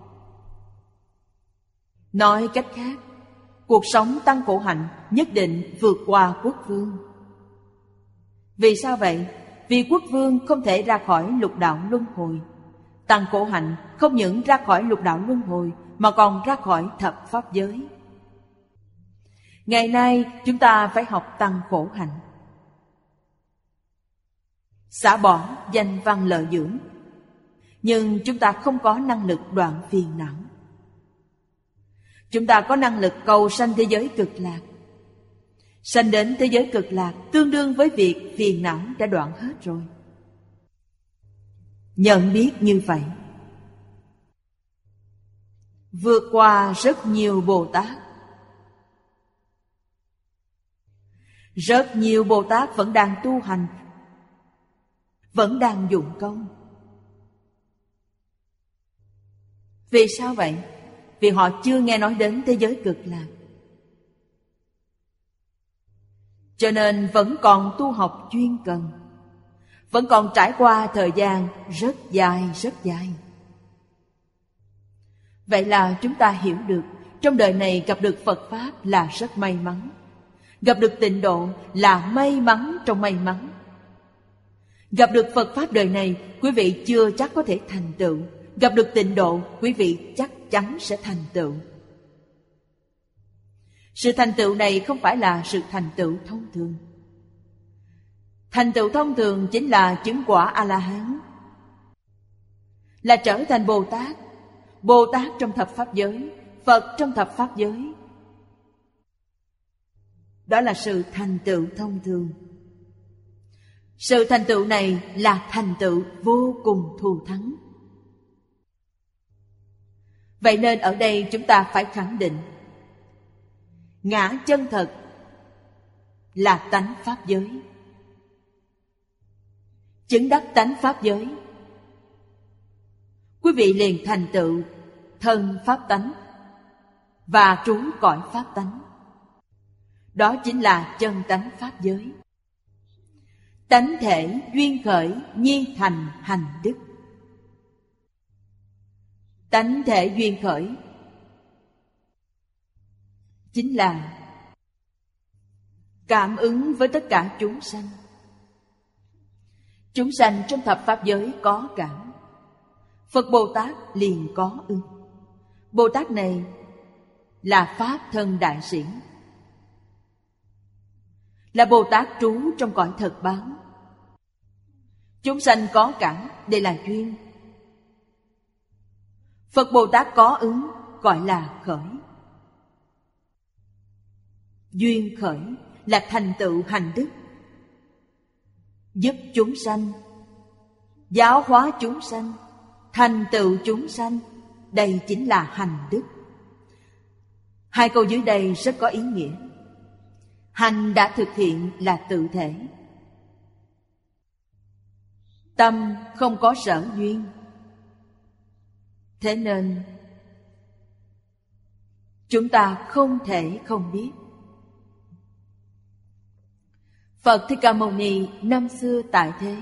Nói cách khác, cuộc sống tăng khổ hạnh nhất định vượt qua quốc vương. Vì sao vậy? Vì quốc vương không thể ra khỏi lục đạo luân hồi. Tăng khổ hạnh không những ra khỏi lục đạo luân hồi mà còn ra khỏi thập pháp giới. Ngày nay chúng ta phải học tăng khổ hạnh, xả bỏ danh văn lợi dưỡng. Nhưng chúng ta không có năng lực đoạn phiền não. Chúng ta có năng lực cầu sanh thế giới cực lạc. Sanh đến thế giới cực lạc tương đương với việc phiền não đã đoạn hết rồi. Nhận biết như vậy, vượt qua rất nhiều Bồ Tát. Rất nhiều Bồ Tát vẫn đang tu hành, vẫn đang dụng công. Vì sao vậy? Vì họ chưa nghe nói đến thế giới cực lạc, cho nên vẫn còn tu học chuyên cần, vẫn còn trải qua thời gian rất dài rất dài. Vậy là chúng ta hiểu được, trong đời này gặp được Phật Pháp là rất may mắn. Gặp được tịnh độ là may mắn trong may mắn. Gặp được Phật Pháp đời này, quý vị chưa chắc có thể thành tựu. Gặp được tịnh độ, quý vị chắc chắn sẽ thành tựu. Sự thành tựu này không phải là sự thành tựu thông thường. Thành tựu thông thường chính là chứng quả A-la-hán, là trở thành Bồ Tát. Bồ Tát trong thập pháp giới, Phật trong thập pháp giới. Đó là sự thành tựu thông thường. Sự thành tựu này là thành tựu vô cùng thù thắng. Vậy nên ở đây chúng ta phải khẳng định, ngã chân thật là tánh pháp giới. Chứng đắc tánh pháp giới, quý vị liền thành tựu thân pháp tánh và trú cõi pháp tánh. Đó chính là chân tánh pháp giới. Tánh thể duyên khởi nhiên thành hành đức. Tánh thể duyên khởi chính là cảm ứng với tất cả chúng sanh. Chúng sanh trong thập pháp giới có cảm, Phật Bồ Tát liền có ưng. Bồ Tát này là Pháp thân đại sĩ, là Bồ Tát trú trong cõi thật báo. Chúng sanh có cảm, đây là duyên. Phật Bồ Tát có ứng, gọi là khởi. Duyên khởi là thành tựu hành đức, giúp chúng sanh, giáo hóa chúng sanh, thành tựu chúng sanh. Đây chính là hành đức. Hai câu dưới đây rất có ý nghĩa. Hành đã thực hiện là tự thể, Tâm không có sở duyên. Thế nên chúng ta không thể không biết. Phật Thích Ca Mâu Ni năm xưa tại thế,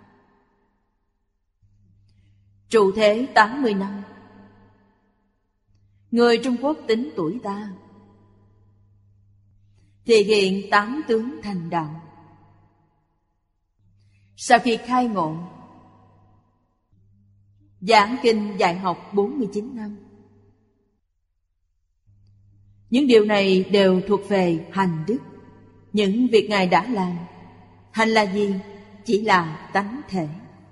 trụ thế tám mươi năm. Người Trung Quốc tính tuổi ta, thì hiện tám tướng thành đạo. Sau khi khai ngộ, giảng kinh dạy học bốn mươi chín năm. Những điều này đều thuộc về hành đức, những việc Ngài đã làm. Hành là gì? Chỉ là tánh thể.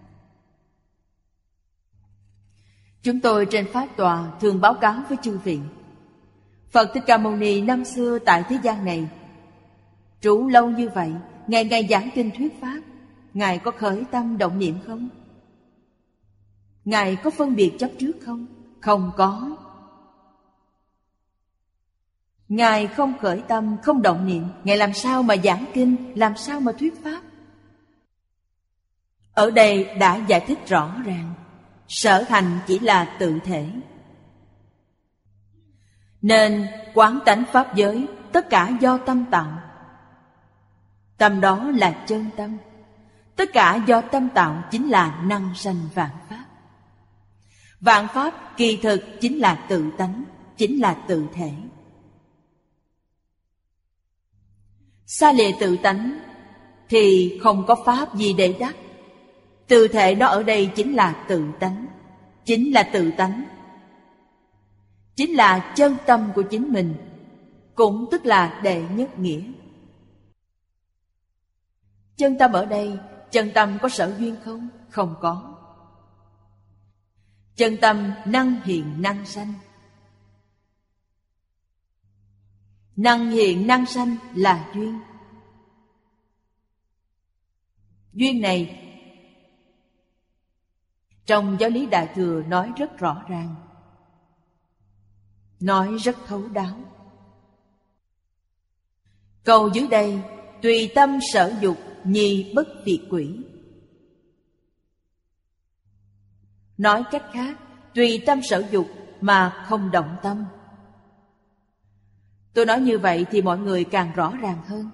Chúng tôi trên Pháp Tòa thường báo cáo với chư vị, Phật Thích Ca Mâu Ni năm xưa tại thế gian này trú lâu như vậy, ngày ngày giảng kinh thuyết pháp, Ngài có khởi tâm động niệm không? Ngài có phân biệt chấp trước không? Không có. Ngài không khởi tâm, không động niệm, Ngài làm sao mà giảng kinh, làm sao mà thuyết pháp? Ở đây đã giải thích rõ ràng, sở hành chỉ là tự thể. Nên quán tánh pháp giới tất cả do tâm tạo. Tâm đó là chân tâm. Tất cả do tâm tạo chính là năng sanh vạn pháp. Vạn pháp kỳ thực chính là tự tánh, chính là tự thể. Xa lìa tự tánh thì không có pháp gì để đắc. Tự thể đó ở đây chính là tự tánh, chính là tự tánh, chính là chân tâm của chính mình, cũng tức là đệ nhất nghĩa. Chân tâm ở đây, chân tâm có sở duyên không? Không có. Chân tâm năng hiện năng sanh. Năng hiện năng sanh là duyên. Duyên này trong Giáo lý Đại Thừa nói rất rõ ràng, nói rất thấu đáo. Câu dưới đây: tùy tâm sở dục, nhi bất việt quỷ. Nói cách khác, tùy tâm sở dục mà không động tâm. Tôi nói như vậy thì mọi người càng rõ ràng hơn.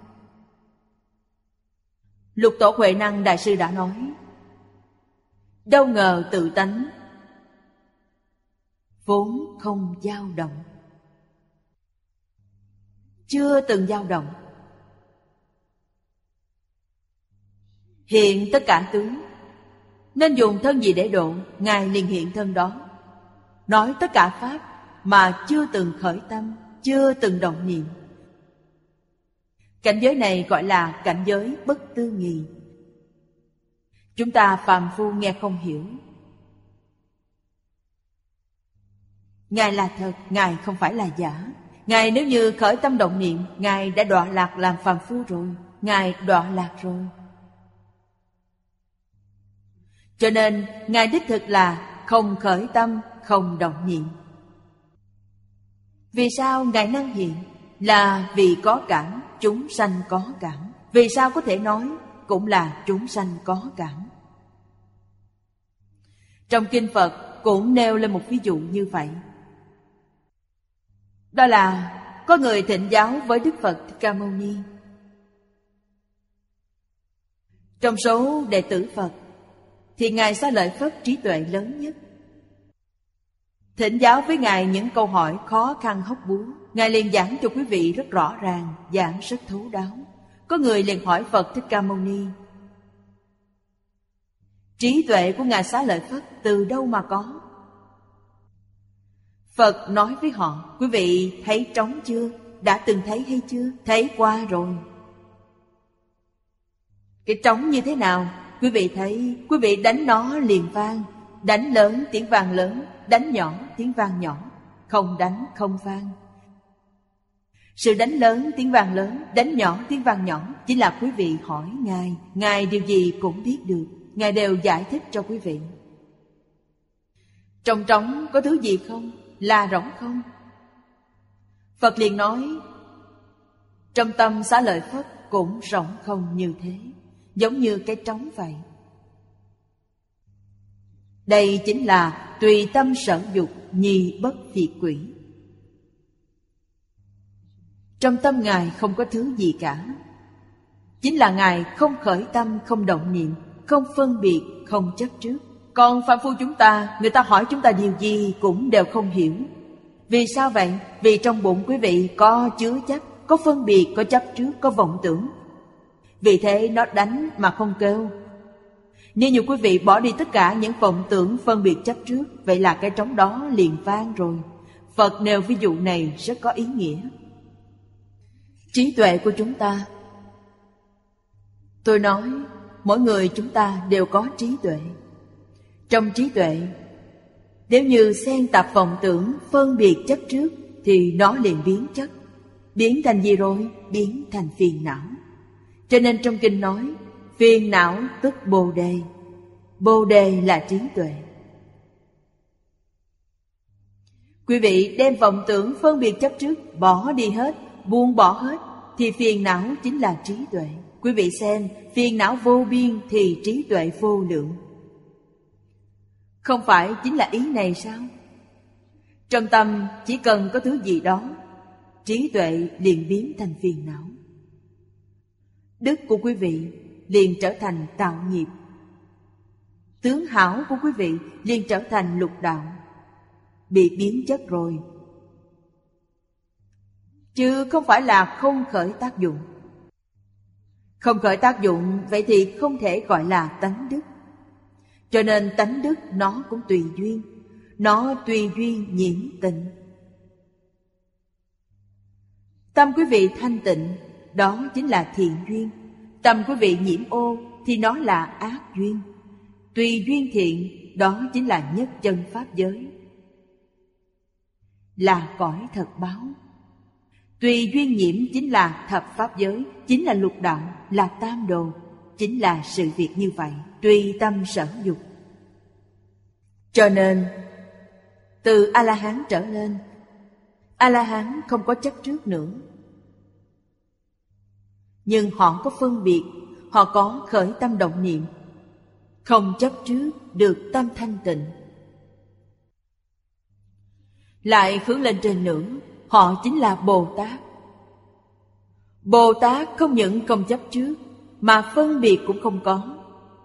Lục Tổ Huệ Năng Đại Sư đã nói, đâu ngờ tự tánh vốn không dao động. Chưa từng dao động. Hiện tất cả tướng, nên dùng thân gì để độ, Ngài liền hiện thân đó. Nói tất cả pháp mà chưa từng khởi tâm, chưa từng động niệm. Cảnh giới này gọi là cảnh giới bất tư nghì. Chúng ta phàm phu nghe không hiểu. Ngài là thật, Ngài không phải là giả. Ngài nếu như khởi tâm động niệm, Ngài đã đọa lạc làm phàm phu rồi. Ngài đọa lạc rồi. Cho nên Ngài đích thực là không khởi tâm, không động niệm. Vì sao Ngài năng hiện? Là vì có cảm, chúng sanh có cảm. Vì sao có thể nói? Cũng là chúng sanh có cảm. Trong Kinh Phật cũng nêu lên một ví dụ như vậy. Đó là có người thỉnh giáo với Đức Phật Thích Ca Mâu Ni. Trong số đệ tử Phật thì Ngài Xá Lợi Phất trí tuệ lớn nhất. Thỉnh giáo với Ngài những câu hỏi khó khăn hóc búa, Ngài liền giảng cho quý vị rất rõ ràng, giảng rất thấu đáo. Có người liền hỏi Phật Thích Ca Mâu Ni, trí tuệ của Ngài Xá Lợi Phất từ đâu mà có? Phật nói với họ, quý vị thấy trống chưa? Đã từng thấy hay chưa? Thấy qua rồi. Cái trống như thế nào? Quý vị thấy, quý vị đánh nó liền vang. Đánh lớn tiếng vang lớn, đánh nhỏ tiếng vang nhỏ, không đánh không vang. Sự đánh lớn tiếng vang lớn, đánh nhỏ tiếng vang nhỏ chính là quý vị hỏi Ngài, Ngài điều gì cũng biết được, Ngài đều giải thích cho quý vị. Trong trống có thứ gì không? Là rỗng không? Phật liền nói, trong tâm Xá Lợi Phất cũng rỗng không như thế, giống như cái trống vậy. Đây chính là tùy tâm sở dục, nhi bất phiệt quỷ. Trong tâm Ngài không có thứ gì cả. Chính là Ngài không khởi tâm, không động niệm, không phân biệt, không chấp trước. Còn phàm phu chúng ta, người ta hỏi chúng ta điều gì cũng đều không hiểu. Vì sao vậy? Vì trong bụng quý vị có chứa chấp, có phân biệt, có chấp trước, có vọng tưởng. Vì thế nó đánh mà không kêu. Nếu như quý vị bỏ đi tất cả những vọng tưởng, phân biệt, chấp trước, vậy là cái trống đó liền vang rồi. Phật nêu ví dụ này rất có ý nghĩa. Trí tuệ của chúng ta, tôi nói mỗi người chúng ta đều có trí tuệ. Trong trí tuệ, nếu như xen tạp vọng tưởng, phân biệt, chấp trước, thì nó liền biến chất. Biến thành gì rồi? Biến thành phiền não. Cho nên trong kinh nói, phiền não tức bồ đề. Bồ đề là trí tuệ. Quý vị đem vọng tưởng, phân biệt, chấp trước bỏ đi hết, buông bỏ hết, thì phiền não chính là trí tuệ. Quý vị xem, phiền não vô biên thì trí tuệ vô lượng. Không phải chính là ý này sao? Trong tâm chỉ cần có thứ gì đó, trí tuệ liền biến thành phiền não. Đức của quý vị liền trở thành tạo nghiệp. Tướng hảo của quý vị liền trở thành lục đạo, bị biến chất rồi. Chứ không phải là không khởi tác dụng. Không khởi tác dụng, vậy thì không thể gọi là tánh đức. Cho nên tánh đức nó cũng tùy duyên. Nó tùy duyên nhiễm tịnh. Tâm quý vị thanh tịnh, đó chính là thiện duyên. Tâm quý vị nhiễm ô thì nó là ác duyên. Tùy duyên thiện, đó chính là nhất chân pháp giới, là cõi thật báo. Tùy duyên nhiễm chính là thập pháp giới, chính là lục đạo, là tam đồ, chính là sự việc như vậy, tùy tâm sở dục. Cho nên từ A-la-hán trở lên, A-la-hán không có chấp trước nữa. Nhưng họ có phân biệt, họ có khởi tâm động niệm, không chấp trước, được tâm thanh tịnh. Lại hướng lên trên nữa, họ chính là Bồ Tát. Bồ Tát không những không chấp trước, mà phân biệt cũng không có.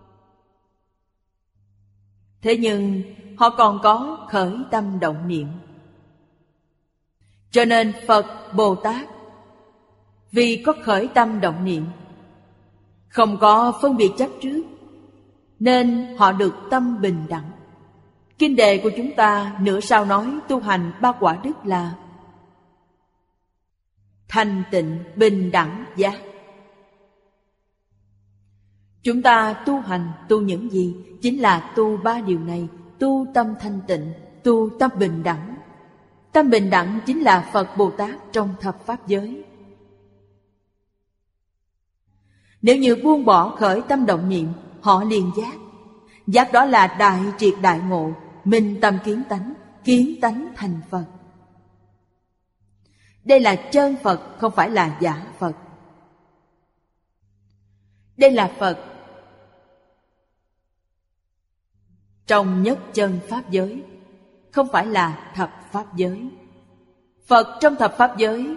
Thế nhưng họ còn có khởi tâm động niệm. Cho nên Phật Bồ Tát vì có khởi tâm động niệm, không có phân biệt chấp trước, nên họ được tâm bình đẳng. Kinh đề của chúng ta nửa sau nói tu hành ba quả đức là thanh tịnh, bình đẳng, giác. Chúng ta tu hành, tu những gì? Chính là tu ba điều này, tu tâm thanh tịnh, tu tâm bình đẳng. Tâm bình đẳng chính là Phật Bồ Tát trong thập pháp giới. Nếu như buông bỏ khởi tâm động niệm, họ liền giác. Giác đó là đại triệt đại ngộ, minh tâm kiến tánh, kiến tánh thành Phật. Đây là chân Phật, không phải là giả Phật. Đây là Phật trong nhất chân pháp giới, không phải là thập pháp giới. Phật trong thập pháp giới.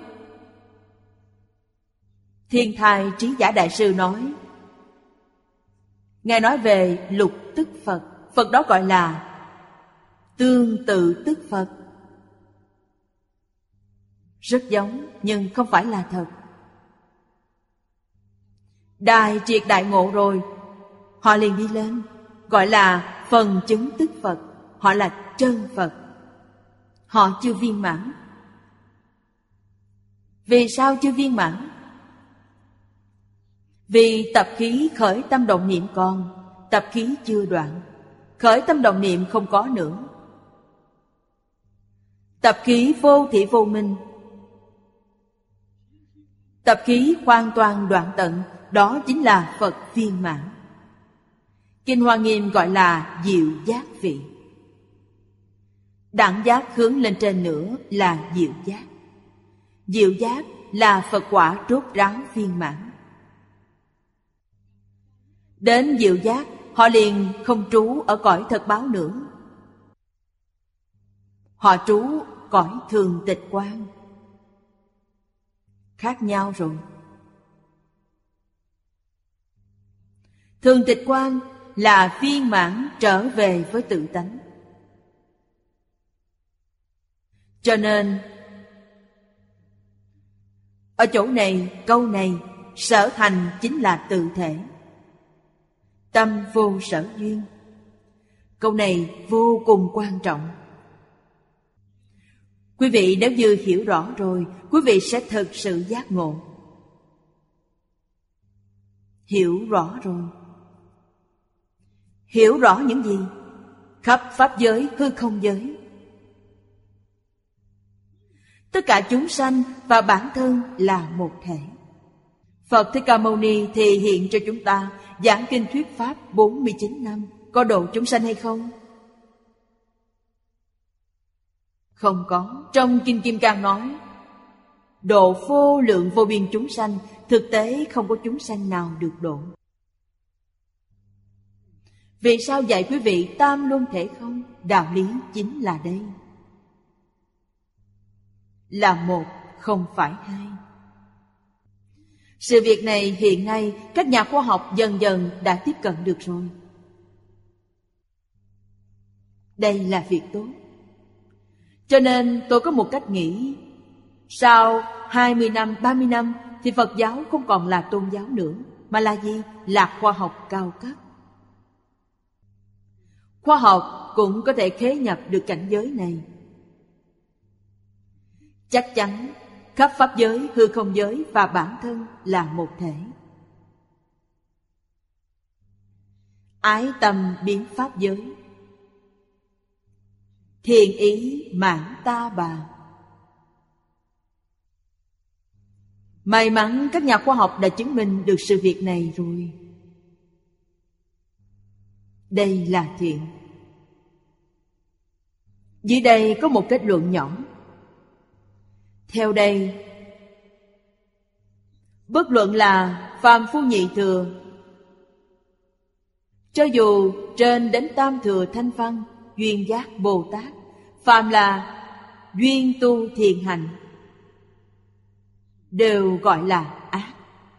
Thiên Thai Trí Giả Đại Sư nói, Ngài nói về lục tức Phật. Phật đó gọi là tương tự tức Phật. Rất giống nhưng không phải là thật. Đại triệt đại ngộ rồi, họ liền đi lên, gọi là phần chứng tức Phật. Họ là chân Phật, họ chưa viên mãn. Vì sao chưa viên mãn? Vì tập khí khởi tâm động niệm còn, tập khí chưa đoạn. Khởi tâm động niệm không có nữa. Tập khí vô thị vô minh, tập khí hoàn toàn đoạn tận, đó chính là Phật viên mãn. Kinh Hoa Nghiêm gọi là diệu giác vị. Đẳng giác hướng lên trên nữa là diệu giác. Diệu giác là Phật quả rốt ráo viên mãn. Đến diệu giác, họ liền không trú ở cõi thật báo nữa. Họ trú cõi thường tịch quan. Khác nhau rồi. Thường tịch quan là viên mãn trở về với tự tánh. Cho nên ở chỗ này, câu này, sở thành chính là tự thể. Tâm vô sở duyên. Câu này vô cùng quan trọng. Quý vị nếu như hiểu rõ rồi, quý vị sẽ thực sự giác ngộ. Hiểu rõ rồi. Hiểu rõ những gì? Khắp pháp giới, hư không giới. Tất cả chúng sanh và bản thân là một thể. Phật Thích Ca Mâu Ni thì hiện cho chúng ta giảng kinh thuyết pháp bốn mươi chín năm. Có độ chúng sanh hay không? Không có. Trong Kinh Kim Cang nói độ vô lượng vô biên chúng sanh. Thực tế không có chúng sanh nào được độ. Vì sao dạy quý vị tam luân thể không? Đạo lý chính là đây. Là một, không phải hai. Sự việc này hiện nay các nhà khoa học dần dần đã tiếp cận được rồi. Đây là việc tốt. Cho nên tôi có một cách nghĩ. Sau hai mươi năm, ba mươi năm thì Phật giáo không còn là tôn giáo nữa. Mà là gì? Là khoa học cao cấp. Khoa học cũng có thể khế nhập được cảnh giới này. Chắc chắn khắp pháp giới, hư không giới và bản thân là một thể. Ái tâm biến pháp giới, thiện ý mãn ta bà. May mắn các nhà khoa học đã chứng minh được sự việc này rồi. Đây là thiện. Dưới đây có một kết luận nhỏ. Theo đây, bất luận là phàm phu nhị thừa, cho dù trên đến tam thừa thanh văn, duyên giác Bồ Tát, phàm là duyên tu thiện hành, đều gọi là ác.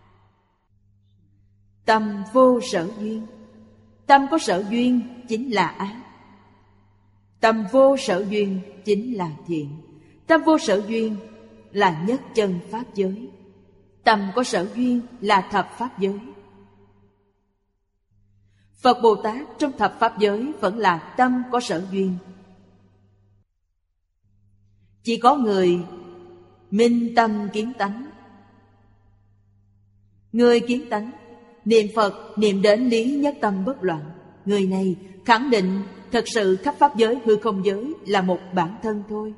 Tâm vô sở duyên. Tâm có sở duyên chính là ác. Tâm vô sở duyên chính là thiện. Tâm vô sở duyên là nhất chân pháp giới. Tâm có sở duyên là thập pháp giới. Phật Bồ Tát trong thập pháp giới vẫn là tâm có sở duyên. Chỉ có người minh tâm kiến tánh. Người kiến tánh, niệm Phật, niệm đến lý nhất tâm bất loạn. Người này khẳng định thật sự khắp pháp giới, hư không giới là một bản thân thôi.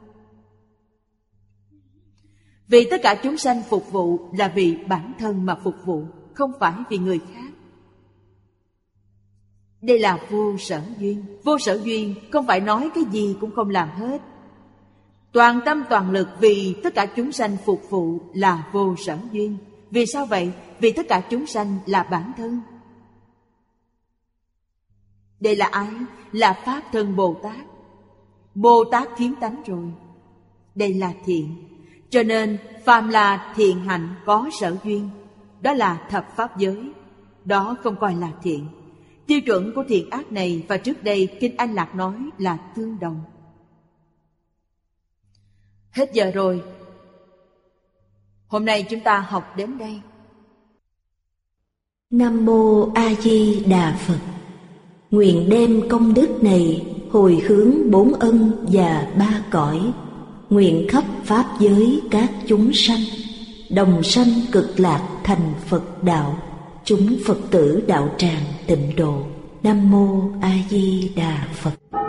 Vì tất cả chúng sanh phục vụ là vì bản thân mà phục vụ, không phải vì người khác. Đây là vô sở duyên. Vô sở duyên không phải nói cái gì cũng không làm hết. Toàn tâm toàn lực vì tất cả chúng sanh phục vụ là vô sở duyên. Vì sao vậy? Vì tất cả chúng sanh là bản thân. Đây là ai? Là Pháp Thân Bồ Tát. Bồ Tát kiến tánh rồi. Đây là thiện. Cho nên phàm là thiện hạnh có sở duyên, đó là thập pháp giới. Đó không coi là thiện. Tiêu chuẩn của thiện ác này và trước đây Kinh An Lạc nói là tương đồng. Hết giờ rồi. Hôm nay chúng ta học đến đây. Nam Mô A Di Đà Phật. Nguyện đem công đức này hồi hướng bốn ân và ba cõi. Nguyện khắp pháp giới các chúng sanh đồng sanh cực lạc thành Phật đạo. Chúng Phật tử đạo tràng tịnh độ. Nam Mô A Di Đà Phật.